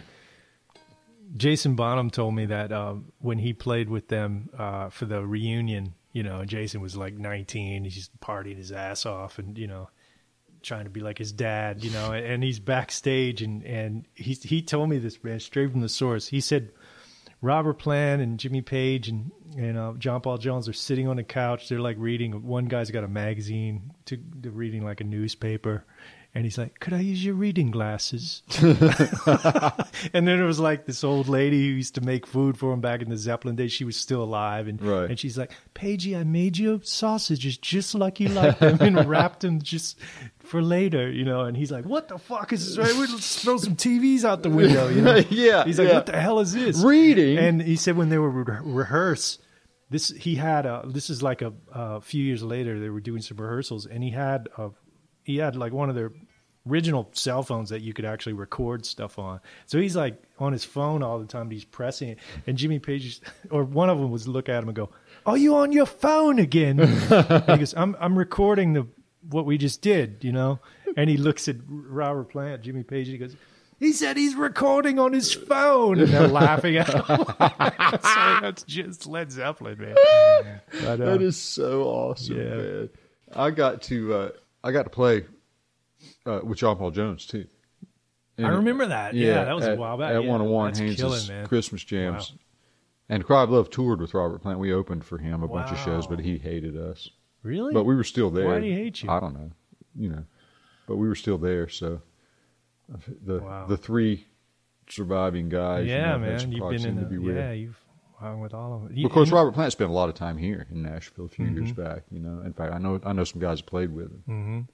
Jason Bonham told me that um, when he played with them uh, for the reunion, you know, Jason was like nineteen. He's just partying his ass off and, you know, trying to be like his dad, you know, and he's backstage and, and he, he told me this, man, straight from the source. He said Robert Plant and Jimmy Page and, and uh, John Paul Jones are sitting on the couch. They're like reading. One guy's got a magazine, to, they're reading like a newspaper. And he's like, could I use your reading glasses? And then it was like this old lady who used to make food for him back in the Zeppelin days. She was still alive. And, Right. and she's like, Pagey, I made you sausages just like you like them and wrapped them just for later, you know. And he's like, what the fuck is this? We'll throw some T Vs out the window, you know. Yeah, He's like, yeah. what the hell is this? Reading? And he said when they were re- rehearse, this he had a, this is like a, a few years later, they were doing some rehearsals, and he had a, he had like one of their original cell phones that you could actually record stuff on. So he's like on his phone all the time. He's pressing it, and Jimmy Page, or one of them was look at him and go, "Are you on your phone again?" And he goes, "I'm I'm recording the what we just did," you know. And he looks at Robert Plant, Jimmy Page, and he goes, "He said he's recording on his phone," and they're laughing at him. So that's just Led Zeppelin, man. But, uh, That is so awesome, yeah. man. I got to uh, I got to play uh, with John Paul Jones too. I remember that. Yeah, that was a at, while back. At Yeah, one of Warren that's Haynes' killing, man. Christmas jams. Wow. And Cry of Love toured with Robert Plant. We opened for him a bunch of shows, Wow. but he hated us. Really? But we were still there. Why did he hate you? I don't know. You know, but we were still there. So the Wow. the three surviving guys. yeah, you know, had man. some You've been proximity in to the, be with. yeah, you've hung with all of them. You- Of course, and- Robert Plant spent a lot of time here in Nashville a few years Mm-hmm. back. You know, in fact, I know I know some guys who played with him.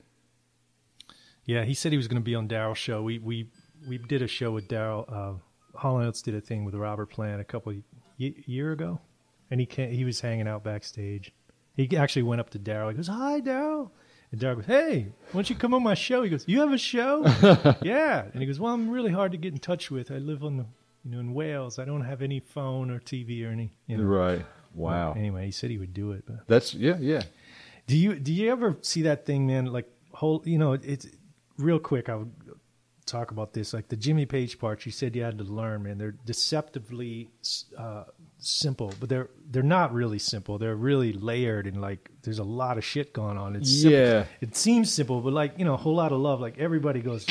Yeah, he said he was going to be on Daryl's show. We we we did a show with Daryl. Uh, Hall and Oates did a thing with Robert Plant a couple of y- year ago, and he came, he was hanging out backstage. He actually went up to Daryl. He goes, "Hi, Daryl." And Daryl goes, "Hey, why don't you come on my show?" He goes, "You have a show?" Yeah. And he goes, "Well, I'm really hard to get in touch with. I live on the, you know, in Wales. I don't have any phone or T V or any, you know." Right. Wow. Anyway, he said he would do it. But That's yeah, yeah. do you do you ever see that thing, man? Like whole, you know, it's real quick. I would talk about this, like the Jimmy Page parts. You said you had to learn, man. They're deceptively uh, simple, but they're they're not really simple. They're really layered, and like there's a lot of shit going on. It's simple. Yeah. It seems simple, but like you know, a whole lot of love. Like everybody goes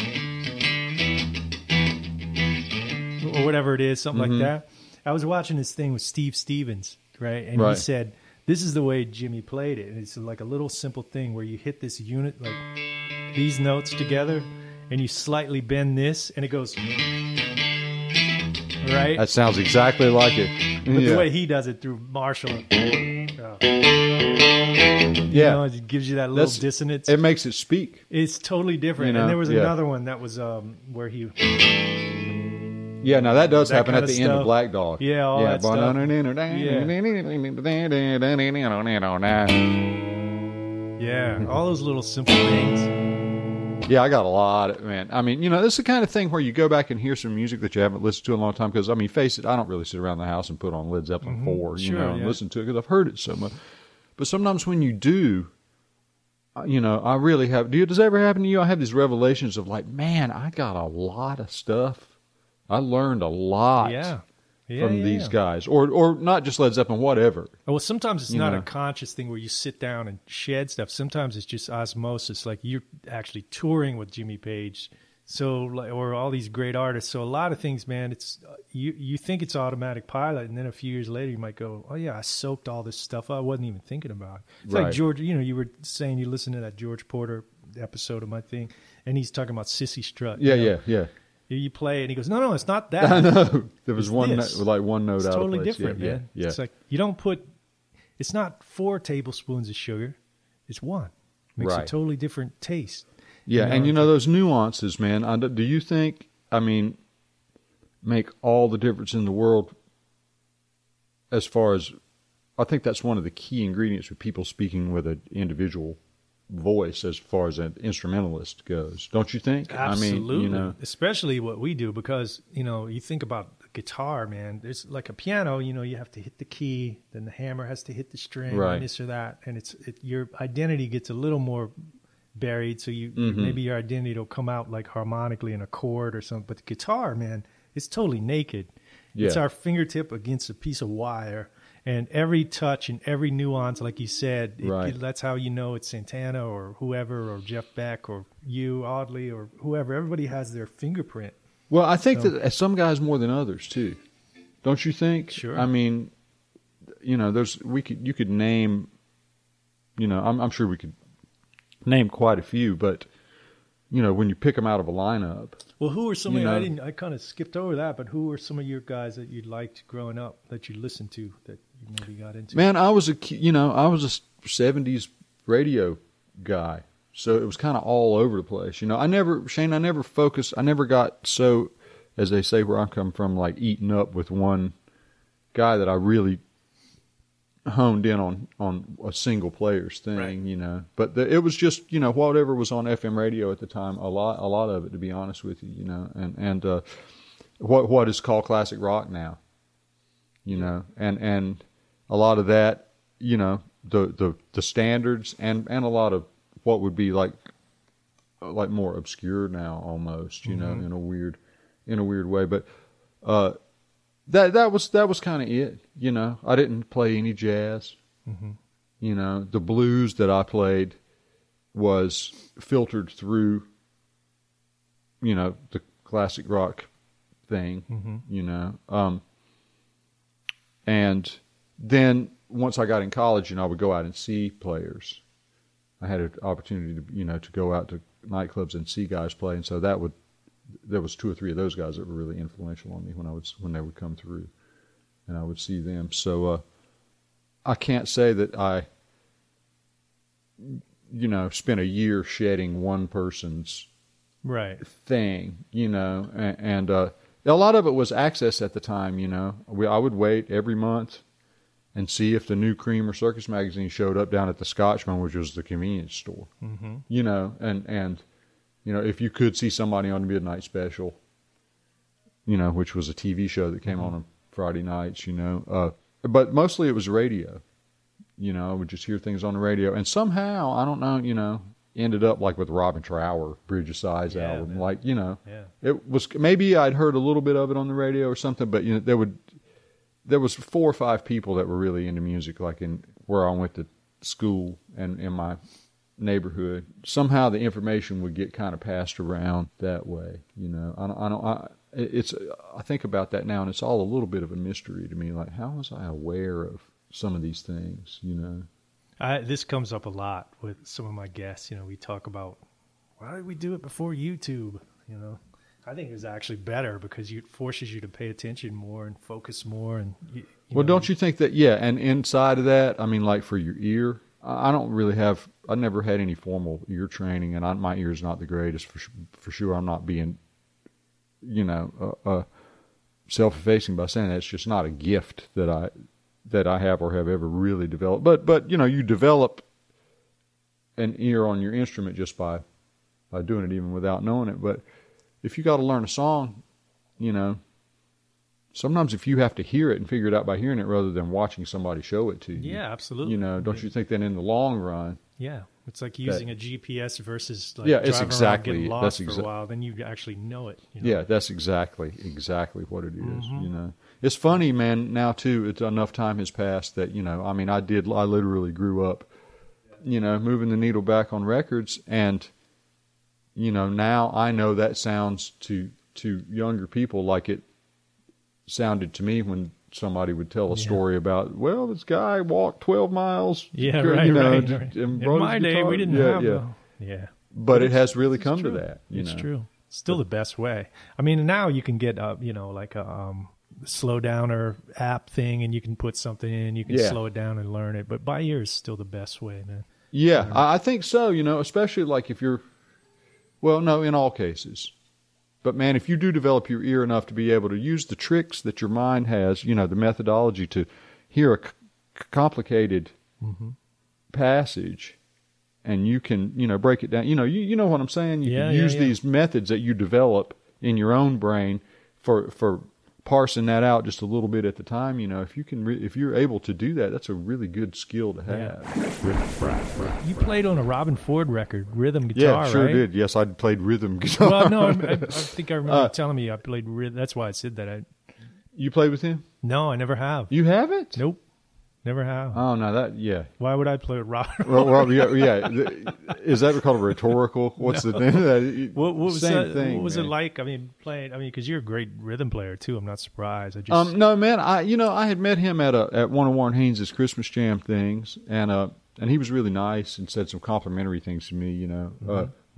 or whatever it is, something like that. I was watching this thing with Steve Stevens, right, and Right. he said this is the way Jimmy played it, and it's like a little simple thing where you hit this unit like these notes together, and you slightly bend this, and it goes right. That sounds exactly like it. But yeah. the way he does it through Marshall, uh, you yeah. know, it gives you that little That's- dissonance. It makes it speak. It's totally different. You know, and there was yeah. another one that was um, where he, Yeah, now that does That happen at kinda the end of stuff. Black Dog. Yeah, all that stuff. yeah, all those little simple things. Yeah, I got a lot of, man. I mean, you know, this is the kind of thing where you go back and hear some music that you haven't listened to in a long time. Because, I mean, face it, I don't really sit around the house and put on Led Zeppelin four, you Sure, know, and yeah. listen to it because I've heard it so much. But sometimes when you do, uh, you know, I really have. Do you, does that ever happen to you? I have these revelations of like, man, I got a lot of stuff. I learned a lot Yeah. Yeah, from yeah, these yeah. guys, or or not just Led Zeppelin, whatever. Well, sometimes it's You not know. a conscious thing where you sit down and shed stuff. Sometimes it's just osmosis, like you're actually touring with Jimmy Page, so like, or all these great artists. So a lot of things, man, it's uh, you you think it's automatic pilot, and then a few years later you might go, oh yeah, I soaked all this stuff I wasn't even thinking about. It's like Right. George, you know, you were saying you listened to that George Porter episode of my thing, and he's talking about Sissy Strut. Yeah, you know? yeah, yeah. You play it, and he goes, no, no, it's not that. I know there was It's one this. note, like one note It's out totally of place. different, yeah, man. Yeah, yeah. It's like you don't put. It's not four tablespoons of sugar. It's one. Makes a Right. totally different taste. Yeah, You know, and you it's know those nuances, man. I, do you think? I mean, make all the difference in the world. As far as, I think that's one of the key ingredients for people speaking with an individual voice, as far as an instrumentalist goes. Don't you think? Absolutely. I mean, you know, Especially what we do, because you know you think about the guitar, man. There's like a piano. You know, you have to hit the key, then the hammer has to hit the string, Right. and this or that, and it's it, your identity gets a little more buried. So you Mm-hmm. maybe your identity will come out like harmonically in a chord or something. But the guitar, man, it's totally naked. It's Yeah. our fingertip against a piece of wire, and every touch and every nuance, like you said, it, Right. that's how you know it's Santana or whoever, or Jeff Beck or you, Audley, or whoever. Everybody has their fingerprint. well, I think that some guys more than others too. Don't you think? Sure. I mean, you know, there's we could you could name, you know, I'm, I'm sure we could name quite a few, but you know, when you pick them out of a lineup. Well, who are some You of your, I know. didn't I kind of skipped over that, but who were some of your guys that you liked growing up that you listened to that you maybe got into? Man, I was a ki- you know I was a seventies radio guy, so it was kind of all over the place. You know, I never Shane, I never focused. I never got so, as they say where I come from, like eaten up with one guy that I really honed in on on a single player's thing. Right. You know, but the, it was just you know whatever was on F M radio at the time. A lot a lot of it, to be honest with you. You know, and and uh, what what is called classic rock now. You know, and and a lot of that, you know, the the the standards and and a lot of what would be like like more obscure now almost, you know, Mhm. in a weird in a weird way. But uh, that that was that was kind of it. You know, I didn't play any jazz. Mhm. You know, the blues that I played was filtered through, you know, the classic rock thing. Mhm. You know, um, and then once I got in college, you know, I would go out and see players. I had an opportunity to, you know, to go out to nightclubs and see guys play, and so that would there was two or three of those guys that were really influential on me when I was when they would come through, and I would see them. So uh, I can't say that I, you know, spent a year shedding one person's Right. thing, you know, and, and uh, a lot of it was access at the time. You know, we I would wait every month and see if the new Cream or Circus magazine showed up down at the Scotchman, which was the convenience store. Mm-hmm. You know, and and you know, if you could see somebody on the Midnight Special, you know, which was a T V show that came Mm-hmm. on on Friday nights, you know, uh, but mostly it was radio. You know, I would just hear things on the radio, and somehow I don't know, you know, ended up like with Robin Trower, Bridge of Sighs Yeah, album, man. like you know, Yeah. it was maybe I'd heard a little bit of it on the radio or something, but you know, there would there was four or five people that were really into music, like in where I went to school and in my neighborhood. Somehow the information would get kind of passed around that way. You know, I don't, I don't, I, it's, I think about that now and it's all a little bit of a mystery to me. Like, how was I aware of some of these things, you know? I, this comes up a lot with some of my guests. You know, we talk about why did we do it before YouTube? You know, I think it's actually better because it forces you to pay attention more and focus more. And you, you Well, know, don't you think that, yeah, and inside of that, I mean, like for your ear, I I don't really have, I never had any formal ear training, and I, my ear's not the greatest for su- for sure. I'm not being, you know, uh, uh, self-effacing by saying that. It's just not a gift that I that I have or have ever really developed. But but you know, you develop an ear on your instrument just by by doing it, even without knowing it. But if you got to learn a song, you know, sometimes if you have to hear it and figure it out by hearing it rather than watching somebody show it to you. Yeah, absolutely. You know, don't you think that in the long run? Yeah, it's like using a G P S versus like Yeah, it's driving exactly- around getting lost that's for exa- a while. Then you actually know it. You know? Yeah, that's exactly exactly what it is. Mhm. You know, it's funny, man. Now too, it's enough time has passed that you know. I mean, I did. I literally grew up, you know, moving the needle back on records, and you know, now I know that sounds to to younger people like it sounded to me when somebody would tell a Yeah. story about, well, this guy walked twelve miles. Yeah, you right, know, right, and- right. and In brought my his day, guitar. we didn't yeah, have. yeah. the- yeah. But it it's- has really it's come true. to that. You it's know? true. Still the best way. I mean, now you can get uh, you know, like a um, slow downer app thing, and you can put something in, you can Yeah. slow it down and learn it. But by ear is still the best way, man. Yeah, I I think so, you know, especially like if you're, well, no, in all cases. But man, if you do develop your ear enough to be able to use the tricks that your mind has, you know, the methodology to hear a c- complicated Mm-hmm. passage, and you can, you know, break it down. You know, you, you know what I'm saying? You Yeah, can yeah, use yeah. these methods that you develop in your own brain for for parsing that out just a little bit at the time. You know, if you can, re- if you're able to do that, that's a really good skill to Yeah. have. You played on a Robin Ford record, rhythm guitar, Yeah, sure right? did. Yes, I played rhythm guitar. Well, no, I, I, I think I remember Uh, you telling me I played rhythm. That's why I said that. I You played with him? no, I never have. You haven't? Nope, never have. Oh no, that yeah. Why would I play with Robin? Well, well yeah, yeah. The- Is that called a rhetorical? What's the thing? That, What, what was same that? thing, what was man. it like? I mean, playing. I mean, because you're a great rhythm player too. I'm not surprised. I just Um, no, man. I you know I had met him at a at one of Warren Haynes' Christmas Jam things, and uh and he was really nice and said some complimentary things to me. You know, uh,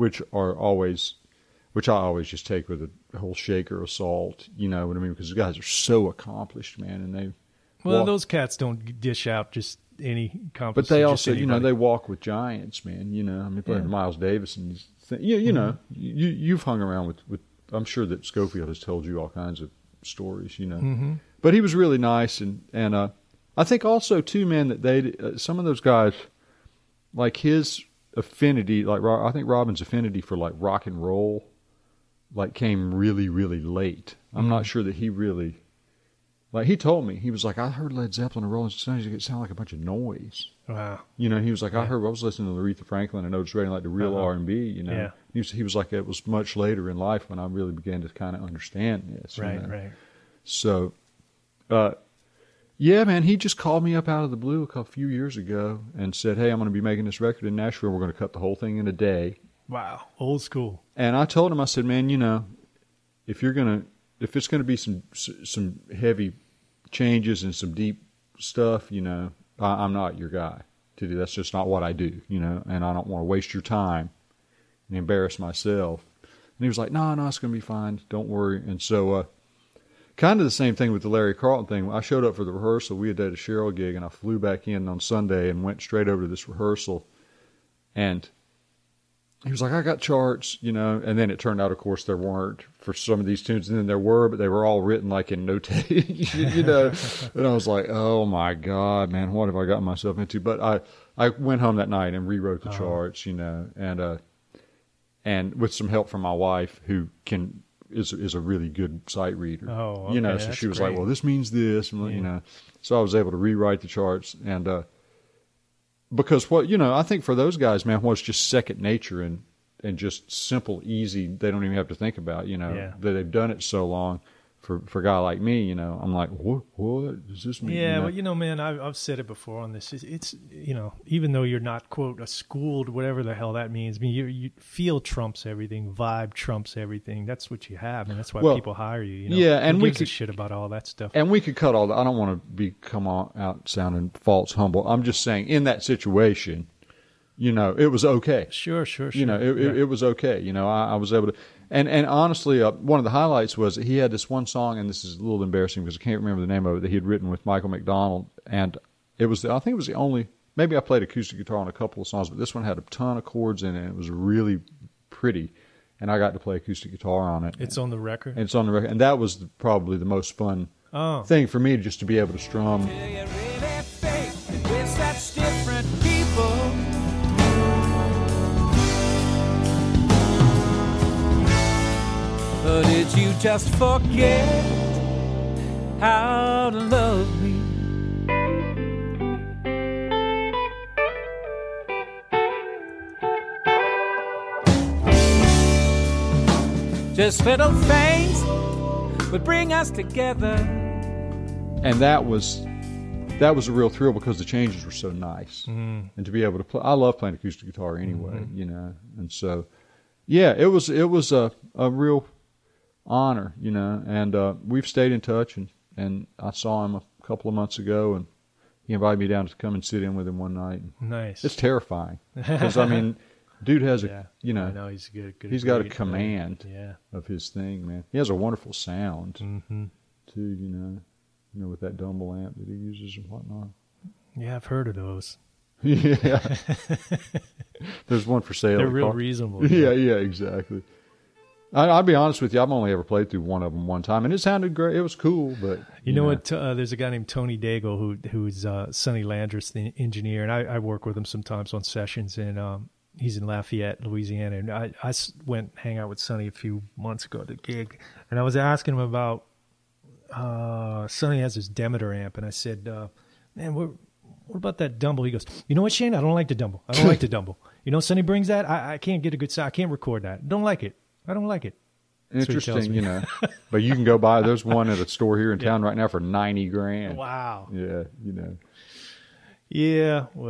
which are always, which I always just take with a whole shaker of salt. You know what I mean? Because the guys are so accomplished, man, and they. Well, walk, those cats don't dish out just any competition. but they also, you know, they walk with giants, man. You know, I mean, playing Yeah. Miles Davis and these things. You, you know, you you've hung around with, with. I'm sure that Schofield has told you all kinds of stories. You know, Mm-hmm. but he was really nice, and and uh, I think also too, man, that they uh, some of those guys, like his affinity, like Ro- I think Robin's affinity for like rock and roll, like came really really late. I'm not sure that he really. Like, he told me, he was like, I heard Led Zeppelin and Rolling Stones, it sounded like a bunch of noise. Wow. You know, he was like, I Yeah. heard, I was listening to Aretha Franklin and Otis Redding, like the real Uh-huh. R and B, you know. Yeah. He was, he was like, it was much later in life when I really began to kind of understand this. you Right, know. right. So, uh, yeah, man, he just called me up out of the blue a couple, few years ago and said, hey, I'm going to be making this record in Nashville. We're going to cut the whole thing in a day. Wow. Old school. And I told him, I said, man, you know, if you're going to, if it's going to be some, some heavy changes and some deep stuff, you know, I, I'm not your guy to do. That's just not what I do, you know, and I don't want to waste your time and embarrass myself. And he was like, no, no, it's going to be fine. Don't worry. And so, uh, kind of the same thing with the Larry Carlton thing. I showed up for the rehearsal. We had done a Cheryl gig, and I flew back in on Sunday and went straight over to this rehearsal. And he was like, I got charts, you know, and then it turned out, of course, there weren't for some of these tunes, and then there were, but they were all written like in notation, you know. And I was like, oh my God, man, what have I gotten myself into? But I, I went home that night and rewrote the Oh. charts, you know, and uh, and with some help from my wife, who can is is a really good sight reader. Oh, you know, okay, so that's she was great. like, well, this means this, and, Yeah. you know, so I was able to rewrite the charts, and uh, because what you know, I think for those guys, man, what's just second nature and and just simple, easy, they don't even have to think about, you know, Yeah. that they've done it so long. For for a guy like me, you know, I'm like, what what does this mean? Yeah, you know? well, you know, man, I've, I've said it before on this. It's, it's, you know, even though you're not, quote, a schooled, whatever the hell that means, I mean, you, you feel trumps everything, vibe trumps everything. That's what you have, and that's why Well, people hire you. You know? yeah, and Who we gives a could- shit about all that stuff. And we could cut all that. I don't want to be come on, out sounding false humble. I'm just saying, in that situation, you know, it was okay. Sure, sure, sure. You know, it, it, Yeah. it was okay. You know, I, I was able to, and and honestly, uh, one of the highlights was that he had this one song, and this is a little embarrassing because I can't remember the name of it, that he had written with Michael McDonald, and it was, the, I think it was the only, maybe I played acoustic guitar on a couple of songs, but this one had a ton of chords in it, and it was really pretty, and I got to play acoustic guitar on it. It's on the record. and it's on the record, and that was the, probably the most fun Oh, thing for me, just to be able to strum. Do you really think we're such different people? Or did you just forget how to love me? Just little things would bring us together. And that was that was a real thrill because the changes were so nice, Mm. and to be able to play. I love playing acoustic guitar anyway, you know, and so yeah, it was it was a a real honor, you know, and uh, we've stayed in touch, and and I saw him a couple of months ago, and he invited me down to come and sit in with him one night. And nice. it's terrifying because I mean, dude has a yeah. you know, I know he's good. good he's got a great, command Yeah. of his thing, man. He has a wonderful sound hmm too, you know, you know, with that Dumble amp that he uses and whatnot. Yeah, I've heard of those. Yeah. There's one for sale. They're at real Car- reasonable. Yeah, yeah, exactly. I, I'll be honest with you. I've only ever played through one of them one time, and it sounded great. It was cool, but You know what? Uh, there's a guy named Tony Daigle who who's uh, Sonny Landress, the engineer, and I, I work with him sometimes on sessions. And um, he's in Lafayette, Louisiana. And I, I s- went hang out with Sonny a few months ago at the gig, and I was asking him about uh, Sonny has his Demeter amp, and I said, uh, "Man, what what about that Dumble?" He goes, "You know what, Shane? I don't like the Dumble. I don't like the Dumble. You know, Sonny brings that. I, I can't get a good sound. I can't record that. Don't like it. I don't like it." That's what he tells Interesting, me. you know. But you can go buy. There's one at a store here in town right now for ninety grand. Wow. Yeah, you know. Yeah, well,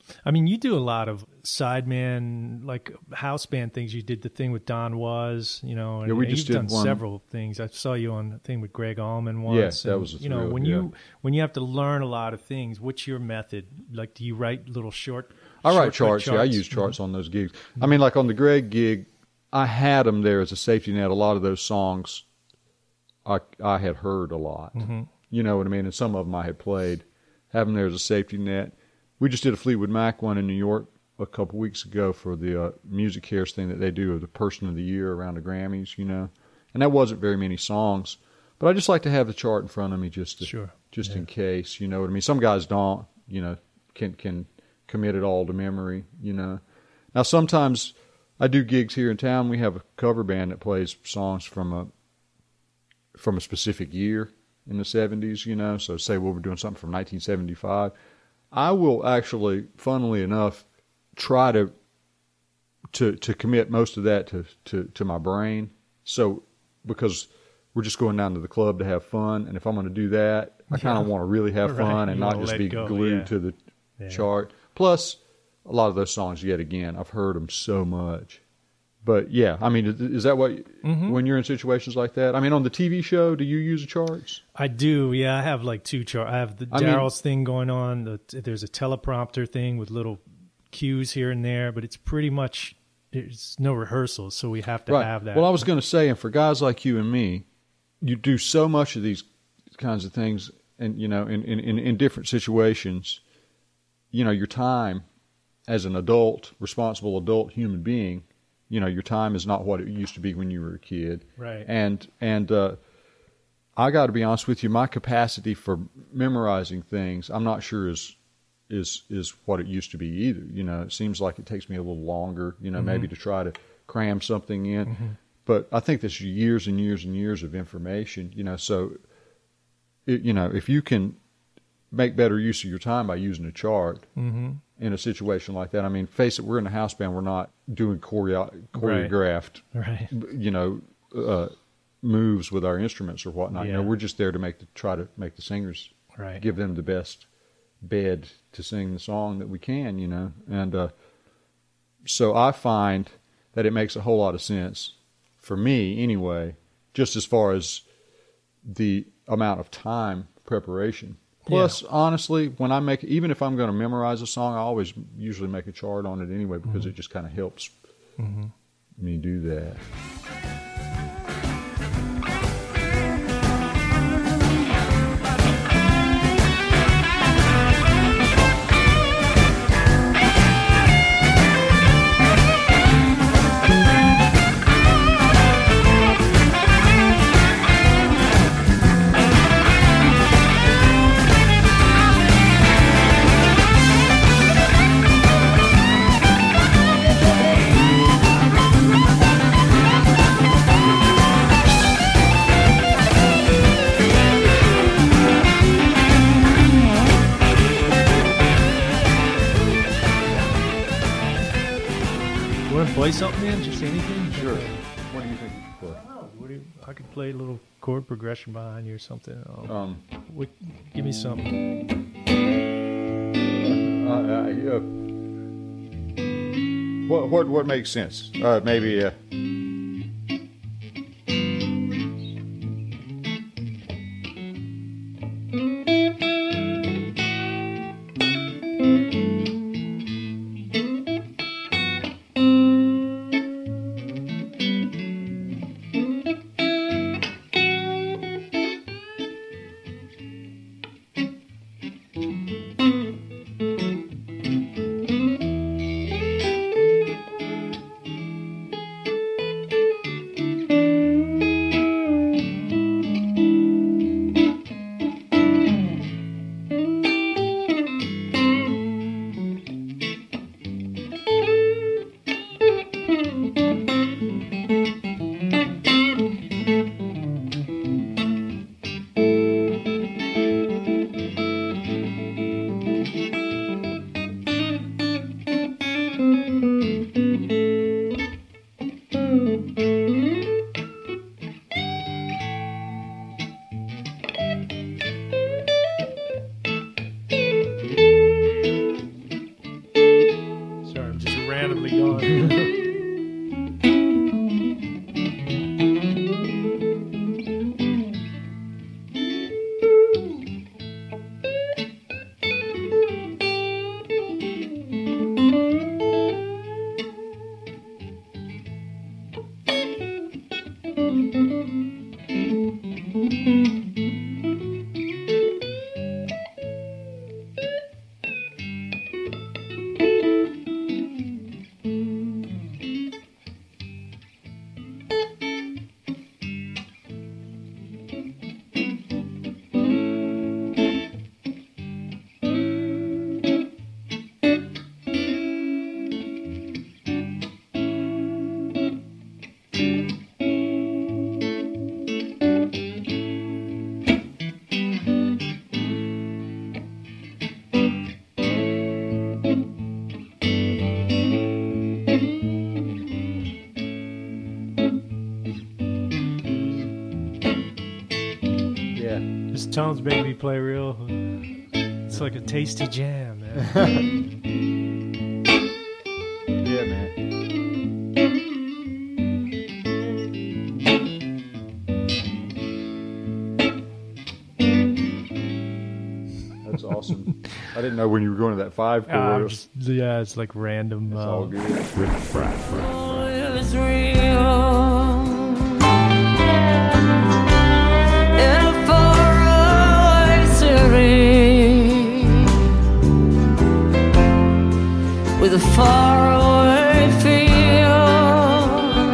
I mean, you do a lot of sideman, like house band things. You did the thing with Don Was, you know, and Yeah, we you've just did done one- several things. I saw you on the thing with Greg Allman once. Yes, that and, was a you know, thrill, when yeah. you when you have to learn a lot of things, what's your method? Like, do you write little short? I write short, charts. quick Yeah, I charts? use charts on those gigs. I mean, like on the Greg gig, I had them there as a safety net. A lot of those songs I I had heard a lot. Mm-hmm. You know what I mean? And some of them I had played. Have them there as a safety net. We just did a Fleetwood Mac one in New York a couple weeks ago for the uh, Music Cares thing that they do of the Person of the Year around the Grammys, you know. And that wasn't very many songs. But I just like to have the chart in front of me just to, Sure. just Yeah. in case, you know what I mean? Some guys don't, you know, can can commit it all to memory, you know. Now sometimes I do gigs here in town. We have a cover band that plays songs from a from a specific year in the seventies, you know. So say well, we're doing something from nineteen seventy-five. I will actually, funnily enough, try to to to commit most of that to, to, to my brain. So because we're just going down to the club to have fun, and if I'm going to do that, I kind of Yeah. want to really have Right. fun and You not wanna just let be go, glued yeah. to the Yeah. chart. Plus, a lot of those songs, yet again, I've heard them so much. But yeah, I mean, is- is that what Mm-hmm. when you're in situations like that? I mean, on the T V show, do you use the charts? I do, yeah. I have like two chart. I have the I mean- Daryl's thing going on. The, there's a teleprompter thing with little cues here and there, but it's pretty much there's no rehearsals, so we have to have that. Well, I was going to say, and for guys like you and me, you do so much of these kinds of things, and you know, in in, in, in different situations, you know, your time as an adult, responsible adult human being, you know, your time is not what it used to be when you were a kid. Right. And and uh, I got to be honest with you, my capacity for memorizing things, I'm not sure is is is what it used to be either. You know, it seems like it takes me a little longer, you know, Mm-hmm. maybe to try to cram something in. But I think that's years and years and years of information, you know, so, it, you know, if you can make better use of your time by using a chart Mm-hmm. in a situation like that, I mean, face it, we're in a house band, we're not doing choreo- choreographed, Right. you know, uh, moves with our instruments or whatnot. You know, Yeah. we're just there to make the, try to make the singers Right. give them the best bed to sing the song that we can, you know. And uh, so I find that it makes a whole lot of sense for me anyway, just as far as the amount of time preparation. Plus, honestly, when I make, even if I'm going to memorize a song, I always usually make a chart on it anyway because it just kind of helps me do that. You want to play something, man? Just anything? Sure. What do you think you should play? Oh, what do you, I could play a little chord progression behind you or something. Oh, Um, what, give me something. uh, uh, yeah. What what what makes sense? Uh, maybe. Uh, totally gone. His tones make me play real. It's like a tasty jam, man. Yeah, man. That's awesome. I didn't know when you were going to that five Ah, I'm chorus. just- yeah, it's like random. It's uh, all good. Oh, it's real. In a faraway city, with a faraway feel,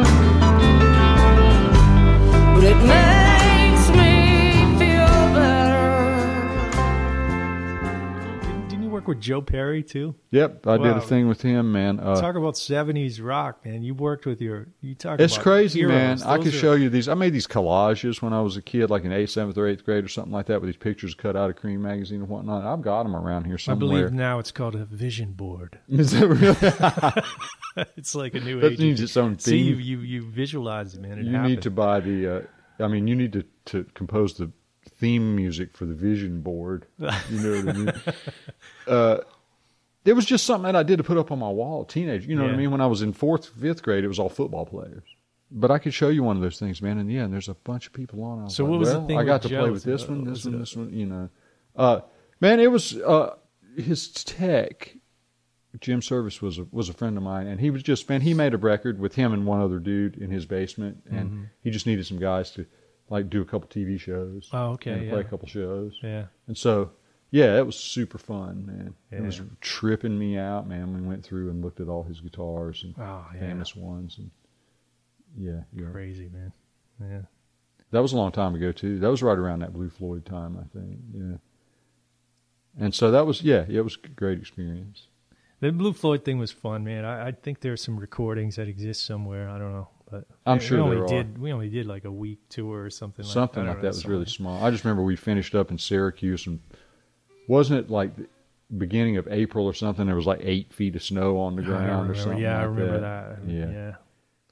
but it makes me feel better. Didn't, didn't you work with Joe Perry too? Yep, I did Wow. a thing with him, man. Uh, Talk about seventies rock, man. You worked with your. You talk. It's about crazy, heroes. man. I Those could are- show you these. I made these collages when I was a kid, like in eighth, seventh, or eighth grade, or something like that, with these pictures cut out of Cream magazine and whatnot. I've got them around here I somewhere. believe now it's called a vision board. Is that really? It's like a new That age. needs its own See, you, theme. you you visualize it, man. It You happened. need to buy the. Uh, I mean, you need to to compose the theme music for the vision board. You know what I mean? Uh, it was just something that I did to put up on my wall, teenage. You know what I Yeah. mean? When I was in fourth, fifth grade, it was all football players. But I could show you one of those things, man. And yeah, and there's a bunch of people on. I was So like, what was the well, thing I got with to play Joe? with this Uh, one, this was one, it- this one. You know, uh, man, it was uh, his tech. Jim Service was a, was a friend of mine, and he was just man. He made a record with him and one other dude in his basement, and Mm-hmm. he just needed some guys to like do a couple T V shows. Oh, okay, and to yeah. play a couple shows. Yeah. And so, yeah, it was super fun, man. It Yeah. was tripping me out, man. We went through and looked at all his guitars and Oh, yeah. famous ones, and yeah, yeah. Crazy, man. Yeah. That was a long time ago too. That was right around that Blue Floyd time, I think. Yeah. And so that was, yeah, it was a great experience. The Blue Floyd thing was fun, man. I, I think there's some recordings that exist somewhere. I don't know, but I'm we sure only there are. did. We only did like a week tour or something. like Something I don't like know, that was something really like- small. I just remember we finished up in Syracuse, and wasn't it like the beginning of April or something? There was like eight feet of snow on the I ground or remember, something. yeah, I like remember that. that. Yeah. yeah.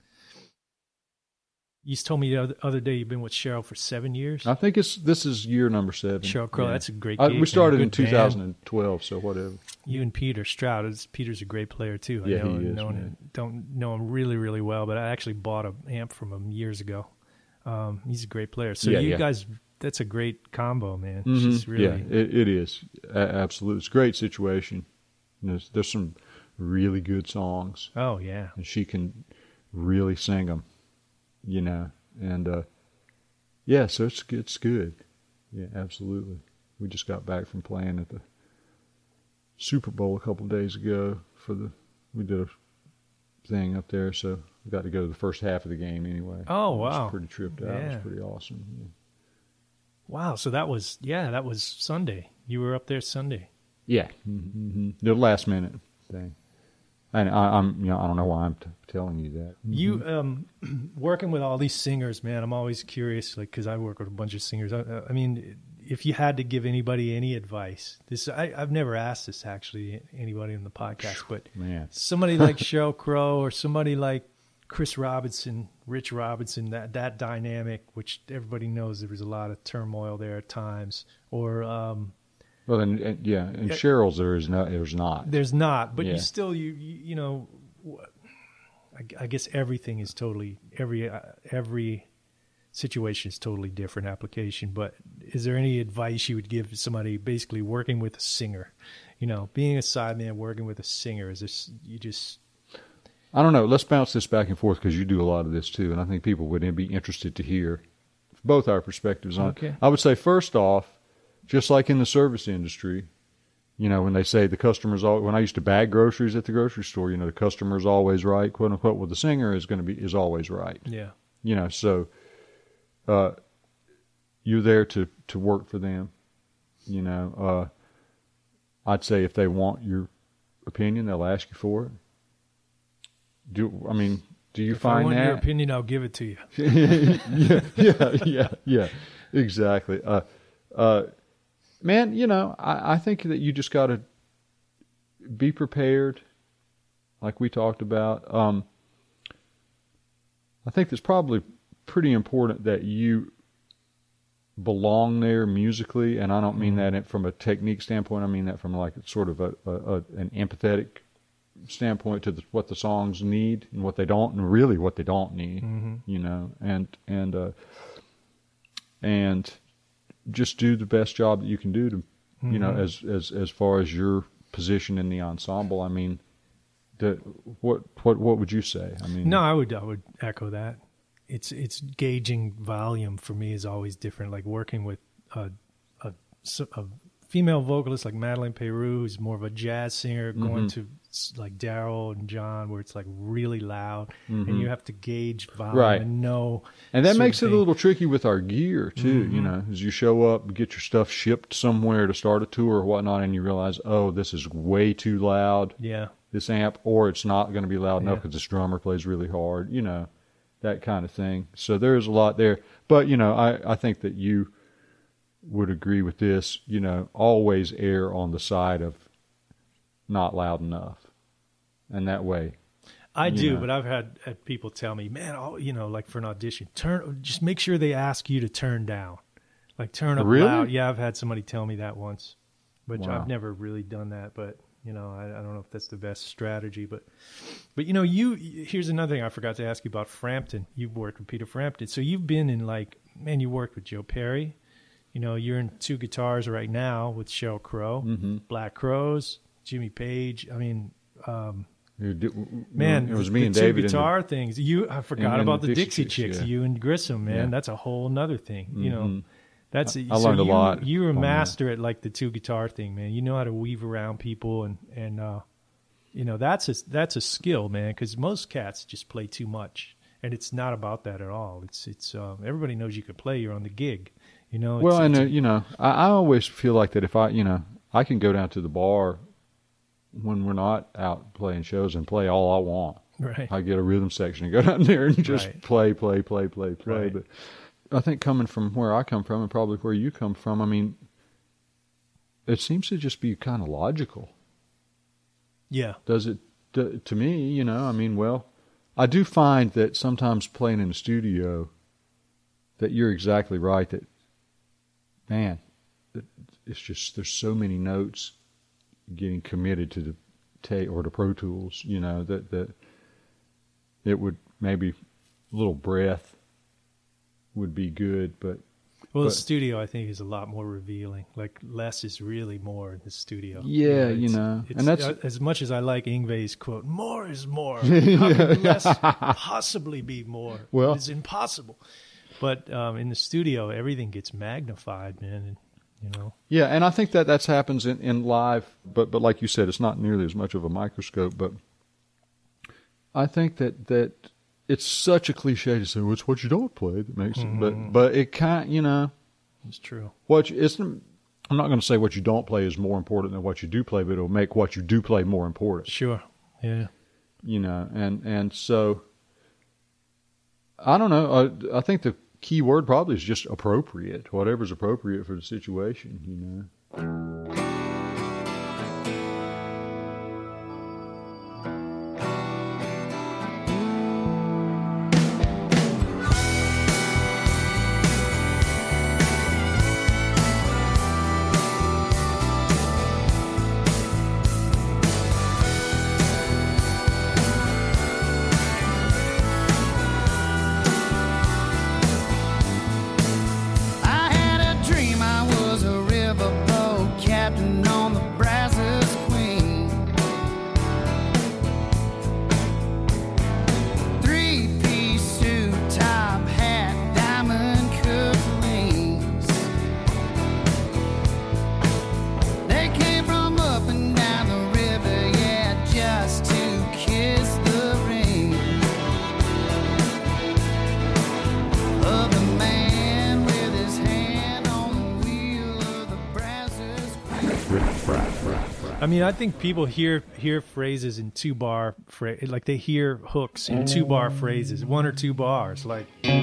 You just told me the other, other day you've been with Cheryl for seven years. I think it's this is year number seven. Cheryl Crow, Yeah. that's a great I, gig, we man. started in Good band. two thousand twelve, so whatever. You and Peter Stroud. It's, Peter's a great player too. I Yeah, know, he is, know him- man. don't know him really, really well, but I actually bought an amp from him years ago. Um, he's a great player. So Yeah, you yeah. guys, that's a great combo, man. Mhm. She's really, Yeah, it, it is. A- absolutely. It's a great situation. And There's, there's some really good songs, oh yeah, and she can really sing them, you know. And, uh, yeah, so it's, it's good. Yeah, absolutely. We just got back from playing at the Super Bowl a couple of days ago for the, we did a thing up there, so we got to go to the first half of the game anyway. Oh, I was wow. pretty tripped out. It Yeah. was pretty awesome. Yeah. wow. So that was yeah, that was Sunday. You were up there Sunday. Yeah, mm-hmm. The last minute thing, and I, I'm, you know, I don't know why I'm t- telling you that. You um, working with all these singers, man. I'm always curious, like, because I work with a bunch of singers. I, I mean, if you had to give anybody any advice, this I, I've never asked this actually anybody in the podcast, but Man, somebody like Sheryl Crow or somebody like Chris Robinson, Rich Robinson, that that dynamic, which everybody knows there was a lot of turmoil there at times, or um, well, and, and yeah, and Yeah. Cheryl's there is no, there's not. there's not, but Yeah. you still you, you you know what, I, I guess everything is totally every uh, every situation is totally different application. But is there any advice you would give somebody basically working with a singer? You know, being a sideman, working with a singer, is this you just? I don't know. Let's bounce this back and forth because you do a lot of this too, and I think people would be interested to hear both our perspectives on Okay. it. I would say first off, just like in the service industry, you know, when they say the customer's all, when I used to bag groceries at the grocery store, you know, the customer's always right, quote unquote. Well, the singer is going to be is always right. Yeah. You know, so uh, you're there to to work for them. You know, uh, I'd say if they want your opinion, they'll ask you for it. Do I mean? Do you If find I want that? your opinion, I'll give it to you. yeah, yeah, yeah, yeah, exactly. Uh, uh, man, you know, I, I think that you just got to be prepared, like we talked about. Um, I think it's probably pretty important that you belong there musically, and I don't mean that from a technique standpoint. I mean that from like sort of a, a, a an empathetic standpoint to the, what the songs need and what they don't, and really what they don't need, Mm-hmm. you know, and and uh, and just do the best job that you can do to, Mm-hmm. you know, as as as far as your position in the ensemble. I mean, the, what what what would you say? I mean, No, I would I would echo that. It's it's gauging volume for me is always different. Like working with a a, a female vocalist like Madeline Peru, who's more of a jazz singer, going to s- like Daryl and John, where it's like really loud, and you have to gauge volume Right. and know. And that certain makes it a thing. little tricky with our gear too, you know, as you show up, get your stuff shipped somewhere to start a tour or whatnot, and you realize, oh, this is way too loud, Yeah, this amp, or it's not going to be loud enough Yeah. because this drummer plays really hard, you know, that kind of thing. So there's a lot there. But, you know, I, I think that you would agree with this, you know, always err on the side of not loud enough. And that way, I You do. know. But I've had, had people tell me, man, oh, you know, like for an audition, turn just make sure they ask you to turn down, like turn up Really? loud. Yeah, I've had somebody tell me that once, which Wow. I've never really done that, but. You know, I, I don't know if that's the best strategy, but, but you know, you here's another thing I forgot to ask you about Frampton. You've worked with Peter Frampton, so you've been in like, man, you worked with Joe Perry. You know, you're in Two Guitars right now with Sheryl Crow, Mm-hmm. Black Crowes, Jimmy Page. I mean, um, you do- man, it was the, me the and two David. in the- guitar things. You, I forgot and about the the Dixie Dixie Chicks, Chicks. yeah. You and Grissom, man, Yeah. that's a whole nother thing. You know. Mhm. That's I so learned a you, lot You're a on that. master at like the two guitar thing, man. You know how to weave around people, and and uh, you know that's a that's a skill, man. Because most cats just play too much, and it's not about that at all. It's it's uh, everybody knows you can play. You're on the gig, you know. It's, Well, and it's uh, a- you know, I, I always feel like that if I, you know, I can go down to the bar when we're not out playing shows and play all I want. right, I get a rhythm section and go down there and just Right. play, play, play, play, play. Right. But I think coming from where I come from and probably where you come from, I mean, it seems to just be kind of logical. yeah, Does it? To, to me, you know, I mean, well, I do find that sometimes playing in the studio, that you're exactly right. That man, it, it's just there's so many notes getting committed to the tape or the Pro Tools, you know, that that it would maybe a little breath would be good, but well, but- the studio I think is a lot more revealing. Like less is really more in the studio. Yeah, you it's- know, it's, and that's- uh, as much as I like Ingve's quote, "More is more." How can less possibly be more? Well- it's impossible. But um, in the studio, everything gets magnified, man. And, you know, yeah, and I think that that's happens in, in live, but but like you said, it's not nearly as much of a microscope. But I think that that it's such a cliche to say, well, it's what you don't play that makes it. But but it can't, you know, it's true. what you, it's. I'm not going to say what you don't play is more important than what you do play, but it'll make what you do play more important. Sure. Yeah. You know, and and so I don't know. I, I think the key word probably is just appropriate. Whatever's appropriate for the situation, you know. mean, I think people hear hear phrases in two bar phrase, like they hear hooks in two bar phrases, one or two bars, like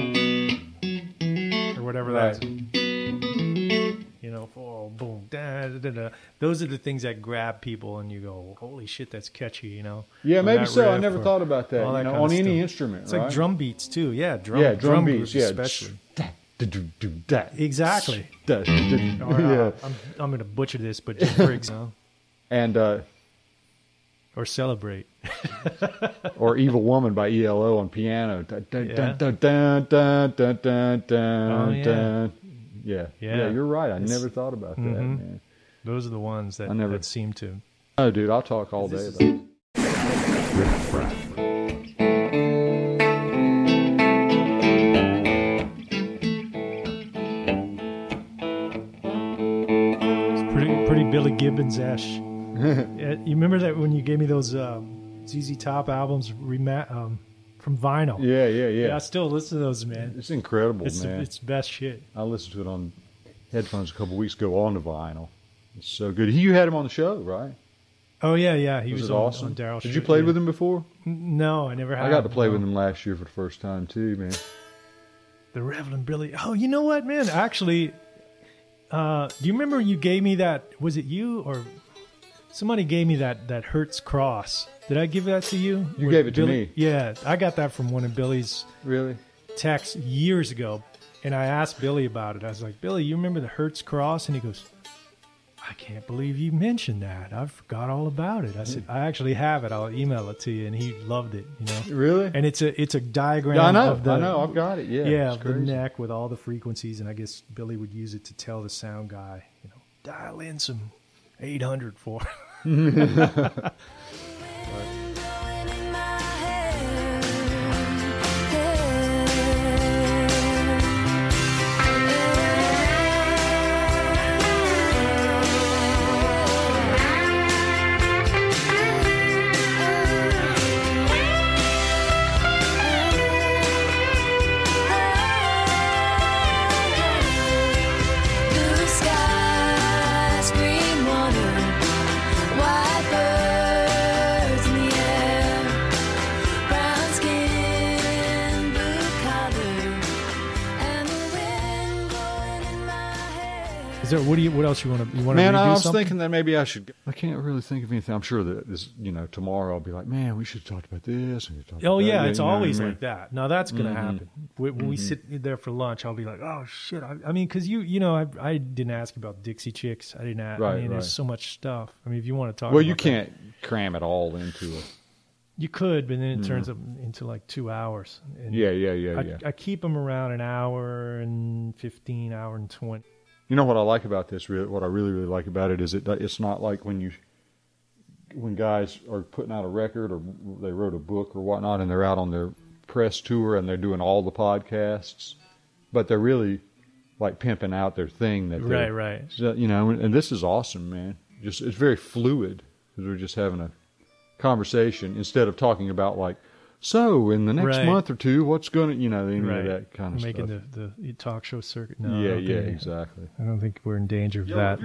or whatever Right. that is. You know, oh, boom, da, da, da, da. Those are the things that grab people, and you go, "Holy shit, that's catchy!" You know. Yeah, Or maybe that so. I riff never or thought about that. all You that know, kind on of any stuff. instrument, It's right? like drum beats too. Yeah, drum. yeah, drum, beats. groups Yeah, especially. Da, da, do, do, da. Exactly. Da, da, da. Or, uh, yeah, I'm I'm gonna butcher this, but just for example, and uh, or celebrate. or "Evil Woman" by E L O on piano. Da, da, Yeah. da, da, da, da, da, da, Oh, yeah. da. Yeah. Yeah. yeah, you're right. I It's- never thought about that, Mhm. man. Those are the ones that, I never- that seem to. Oh, dude, I'll talk all day about it. It's pretty pretty Billy Gibbons-esh. Yeah, you remember that when you gave me those um, Z Z Top albums rema- um, from vinyl? Yeah, yeah, yeah. Yeah, I still listen to those, man. It's incredible, It's man. it's best shit. I listened to it on headphones a couple weeks ago on the vinyl. It's so good. You had him on the show, right? Oh yeah, yeah. He Was, was, it on, awesome? on Daryl's Did show, you play yeah. with him before? N- No, I never have. I got to play no. with him last year for the first time too, man. The Reverend Billy. Oh, you know what, man? Actually, uh, do you remember you gave me that? Was it you or somebody gave me that that Hertz Cross? Did I give that to you? You With gave it to Billy- me. Yeah, I got that from one of Billy's Really? texts years ago, and I asked Billy about it. I was like, Billy, you remember the Hertz Cross? And he goes, I can't believe you mentioned that. I forgot all about it. I said, I actually have it. I'll email it to you. And he loved it, you know. Really? And it's a it's a diagram. Yeah, I know. Of the, I know. I've got it. Yeah. yeah, it's of the crazy. neck with all the frequencies, and I guess Billy would use it to tell the sound guy, you know, dial in some eight hundred for. Blue skies, green water, white birds in the air, brown skin, blue collar, and the wind blowing in my hair. Is there what do you what else you want to you want to Man, redo I was something? thinking that maybe I should. I can't really think of anything. I'm sure that this, you know, tomorrow I'll be like, man, we should have talked about this. And we talked Oh about yeah, that. it's You know what I always mean? like that. Now that's gonna Mhm. happen. When, when we sit there for lunch, I'll be like, "Oh shit!" I, I mean, because you, you know, I, I didn't ask about Dixie Chicks. I didn't ask. I Right, mean, right. there's so much stuff. I mean, if you want to talk, Well, about you that, can't cram it all into a. you could, but then it turns up into like two hours. And Yeah, yeah, yeah, I, yeah. I keep them around an hour and fifteen, hour and twenty. You know what I like about this? Really, what I really, really like about it is it. It's not like when you, when guys are putting out a record or they wrote a book or whatnot, and they're out on their press tour and they're doing all the podcasts, but they're really like pimping out their thing. That Right, they're- right. So, you know, and this is awesome, man. Just it's very fluid because we're just having a conversation instead of talking about like, so in the next Right. month or two, what's going to, you know, any Right, of that kind of making stuff. the the talk show circuit. No, I yeah, don't yeah, think- exactly. I don't think we're in danger of that.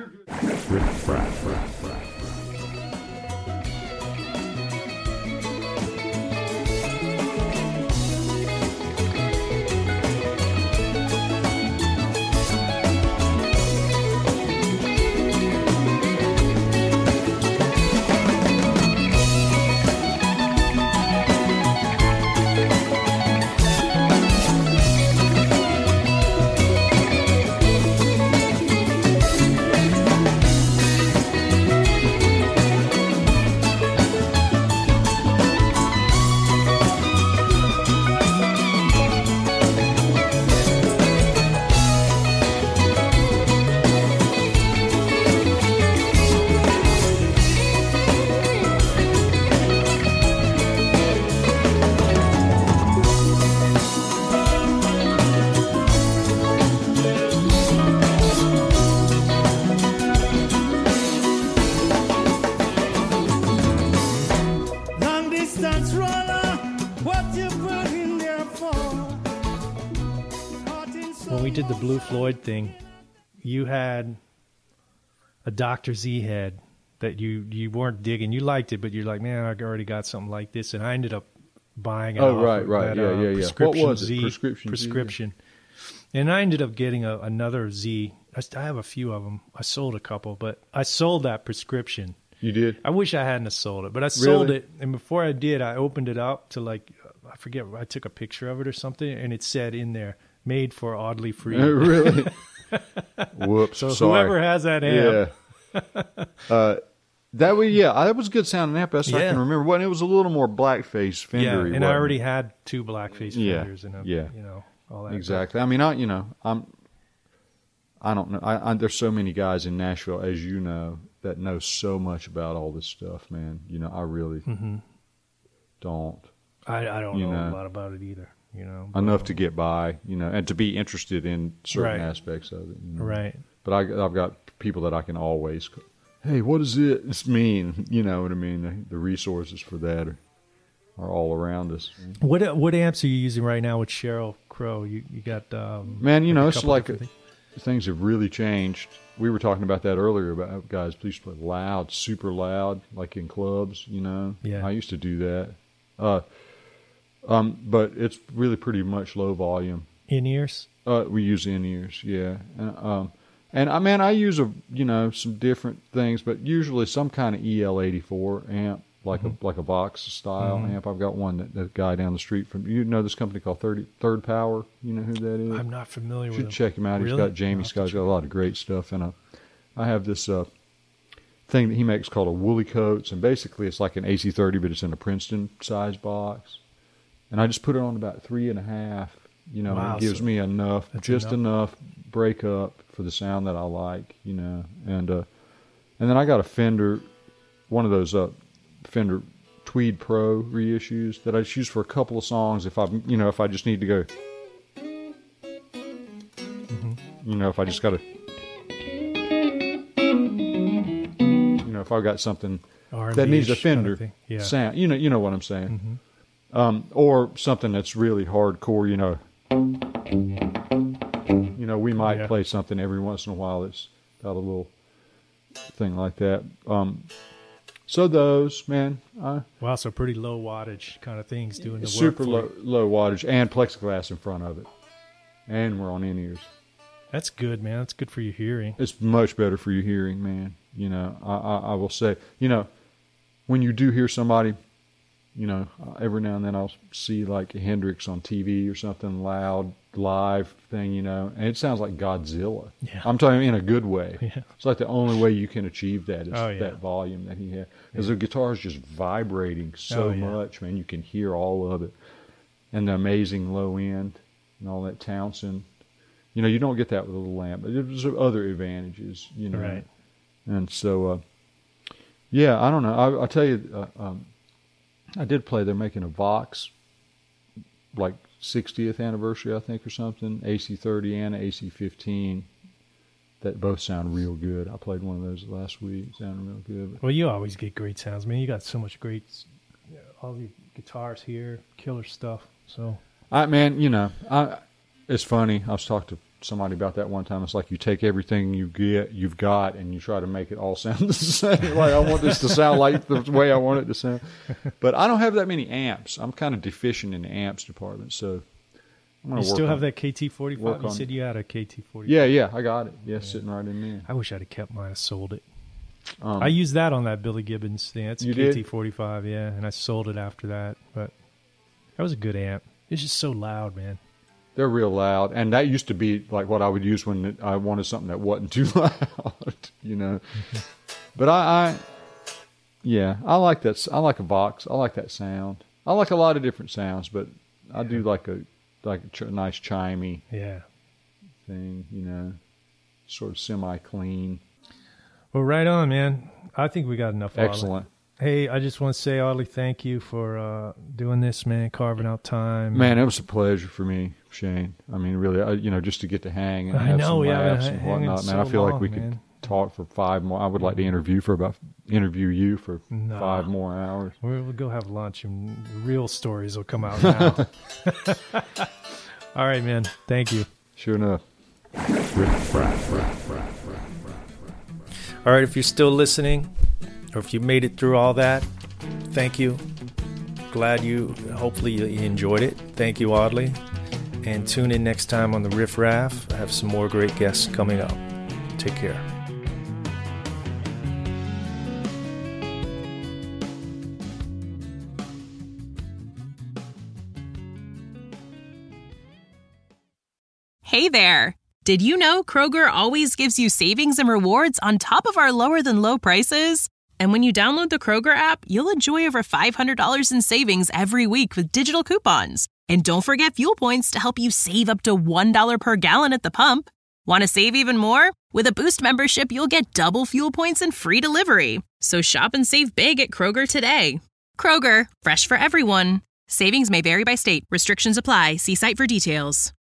Long distance roller, what you put in there for? Caught in so When we did the much- Blue Floyd thing, you had a Doctor Z head that you you weren't digging. You liked it, but you're like, man, I already got something like this, and I ended up buying it. Oh, off right, of right. that, Yeah, uh, yeah, yeah. What Prescription was it? Z, Prescription Z, yeah. prescription. And I ended up getting a, another Z. I, st- I have a few of them. I sold a couple, but I sold that prescription. You did? I wish I hadn't have sold it, but I sold Really? it. And before I did, I opened it up to like, I forget, I took a picture of it or something, and it said in there, made for Oddly Free. Really? Whoops. So sorry. whoever has that amp, Yeah. uh, that way, yeah, that was a good sounding amp. Best I Yeah. can remember. Well, it was a little more blackface Fender. yeah, and I already had two blackface Yeah, fenders and a, yeah. you know, all that. Exactly. I mean, I you know, I'm. I don't know. I, I, there's so many guys in Nashville, as you know, that know so much about all this stuff, man. You know, I really Mm-hmm. don't. I, I don't You know, know. a lot about it either, you know. Enough to get by, you know, and to be interested in certain Right. aspects of it. You know? Right. But I, I've got people that I can always, go, hey, what does it this mean? You know what I mean? The, the resources for that are, are all around us. What what amps are you using right now with Cheryl Crow? You you got um, Man, you know, a it's couple like different things? things have really changed. We were talking about that earlier about guys, please play loud, super loud, like in clubs, you know. Yeah. I used to do that. Uh, um, but it's really pretty much low volume. in ears. Uh, we use in ears, yeah. And, um, and I mean, I use a you know some different things, but usually some kind of E L eighty-four amp, like a like a Vox style Mhm. amp. I've got one that that guy down the street from you know this company called thirty, Third Power. You know who that is? I'm not familiar You with should them. check him out. He's Really? got Jamie I'll have to Scott's got a lot of great stuff, and uh, I have this uh, thing that he makes called a Woolly Coats, and basically it's like an A C thirty, but it's in a Princeton size box, and I just put it on about three and a half. You know, Wow, and it gives so me enough, that's just enough. break up for the sound that I like. You know, and uh, and then I got a Fender, one of those uh, Fender Tweed Pro reissues that I just use for a couple of songs if I, you know, if I just need to go. You know, if I just got to, you know, if I've got something R and that needs a B-ish kind of Fender thing. Yeah. sound, you know, you know what I'm saying, Mhm. um, or something that's really hardcore. You know, you know, we might Yeah. play something every once in a while that's got a little thing like that. Um, so those, man, uh, Wow, so pretty low wattage kind of things doing the super work for low, you. low wattage and plexiglass in front of it, and we're on in-ears. That's good, man. That's good for your hearing. It's much better for your hearing, man. You know, I, I, I will say, you know, when you do hear somebody, you know, uh, every now and then I'll see like a Hendrix on T V or something loud live thing, you know, and it sounds like Godzilla. Yeah. I'm talking in a good way. Yeah. It's like the only way you can achieve that is Oh, yeah. that volume that he had. Because the guitar is just vibrating so Oh, yeah. much, man. You can hear all of it. And the amazing low end and all that Townsend. You know, you don't get that with a little amp, but there's other advantages, you know. Right. And so, uh, yeah, I don't know. I, I'll tell you, uh, um, I did play. They're making a Vox, like sixtieth anniversary, I think, or something. A C thirty and A C fifteen, that both sound real good. I played one of those last week. Sounded real good. Well, you always get great sounds, man. You got so much great, all the guitars here, killer stuff. So I man, you know, I. It's funny. I was talking to somebody about that one time. It's like you take everything you get, you've got, and you try to make it all sound the same. Like I want this to sound like the way I want it to sound. But I don't have that many amps. I'm kind of deficient in the amps department. So I'm gonna you work still on, have that K T forty-five? work You on- said you had a K T forty-five. Yeah, yeah, I got it. Yeah, sitting right in there. I wish I'd have kept mine. I sold it. Um, I used that on that Billy Gibbons thing. That's a You K did? T forty-five, yeah, and I sold it after that. But that was a good amp. It's just so loud, man. They're real loud, and that used to be like what I would use when it, I wanted something that wasn't too loud, you know. But I, I, yeah, I like that. I like a Vox. I like that sound. I like a lot of different sounds, but I do like a like a ch- nice chimey Yeah. thing, you know, sort of semi clean. Well, right on, man. I think we got enough. Audley. Excellent. Hey, I just want to say, Audley, thank you for uh, doing this, man, carving out time. Man, it was a pleasure for me, Shane. I mean, really, I, you know, just to get to hang and I have know, some we haven't laughs ha- and hanging whatnot, man. so I feel like long, we man. could talk for five more. I would like to interview for about interview you for No. five more hours. We'll we'll go have lunch, and the real stories will come out now. All right, man. Thank you. Sure enough. All right, if you're still listening, or if you made it through all that, thank you. Glad you, hopefully you enjoyed it. Thank you, Audley. And tune in next time on the Riff Raff. I have some more great guests coming up. Take care. Hey there! Did you know Kroger always gives you savings and rewards on top of our lower-than-low prices? And when you download the Kroger app, you'll enjoy over five hundred dollars in savings every week with digital coupons. And don't forget fuel points to help you save up to one dollar per gallon at the pump. Want to save even more? With a Boost membership, you'll get double fuel points and free delivery. So shop and save big at Kroger today. Kroger, fresh for everyone. Savings may vary by state. Restrictions apply. See site for details.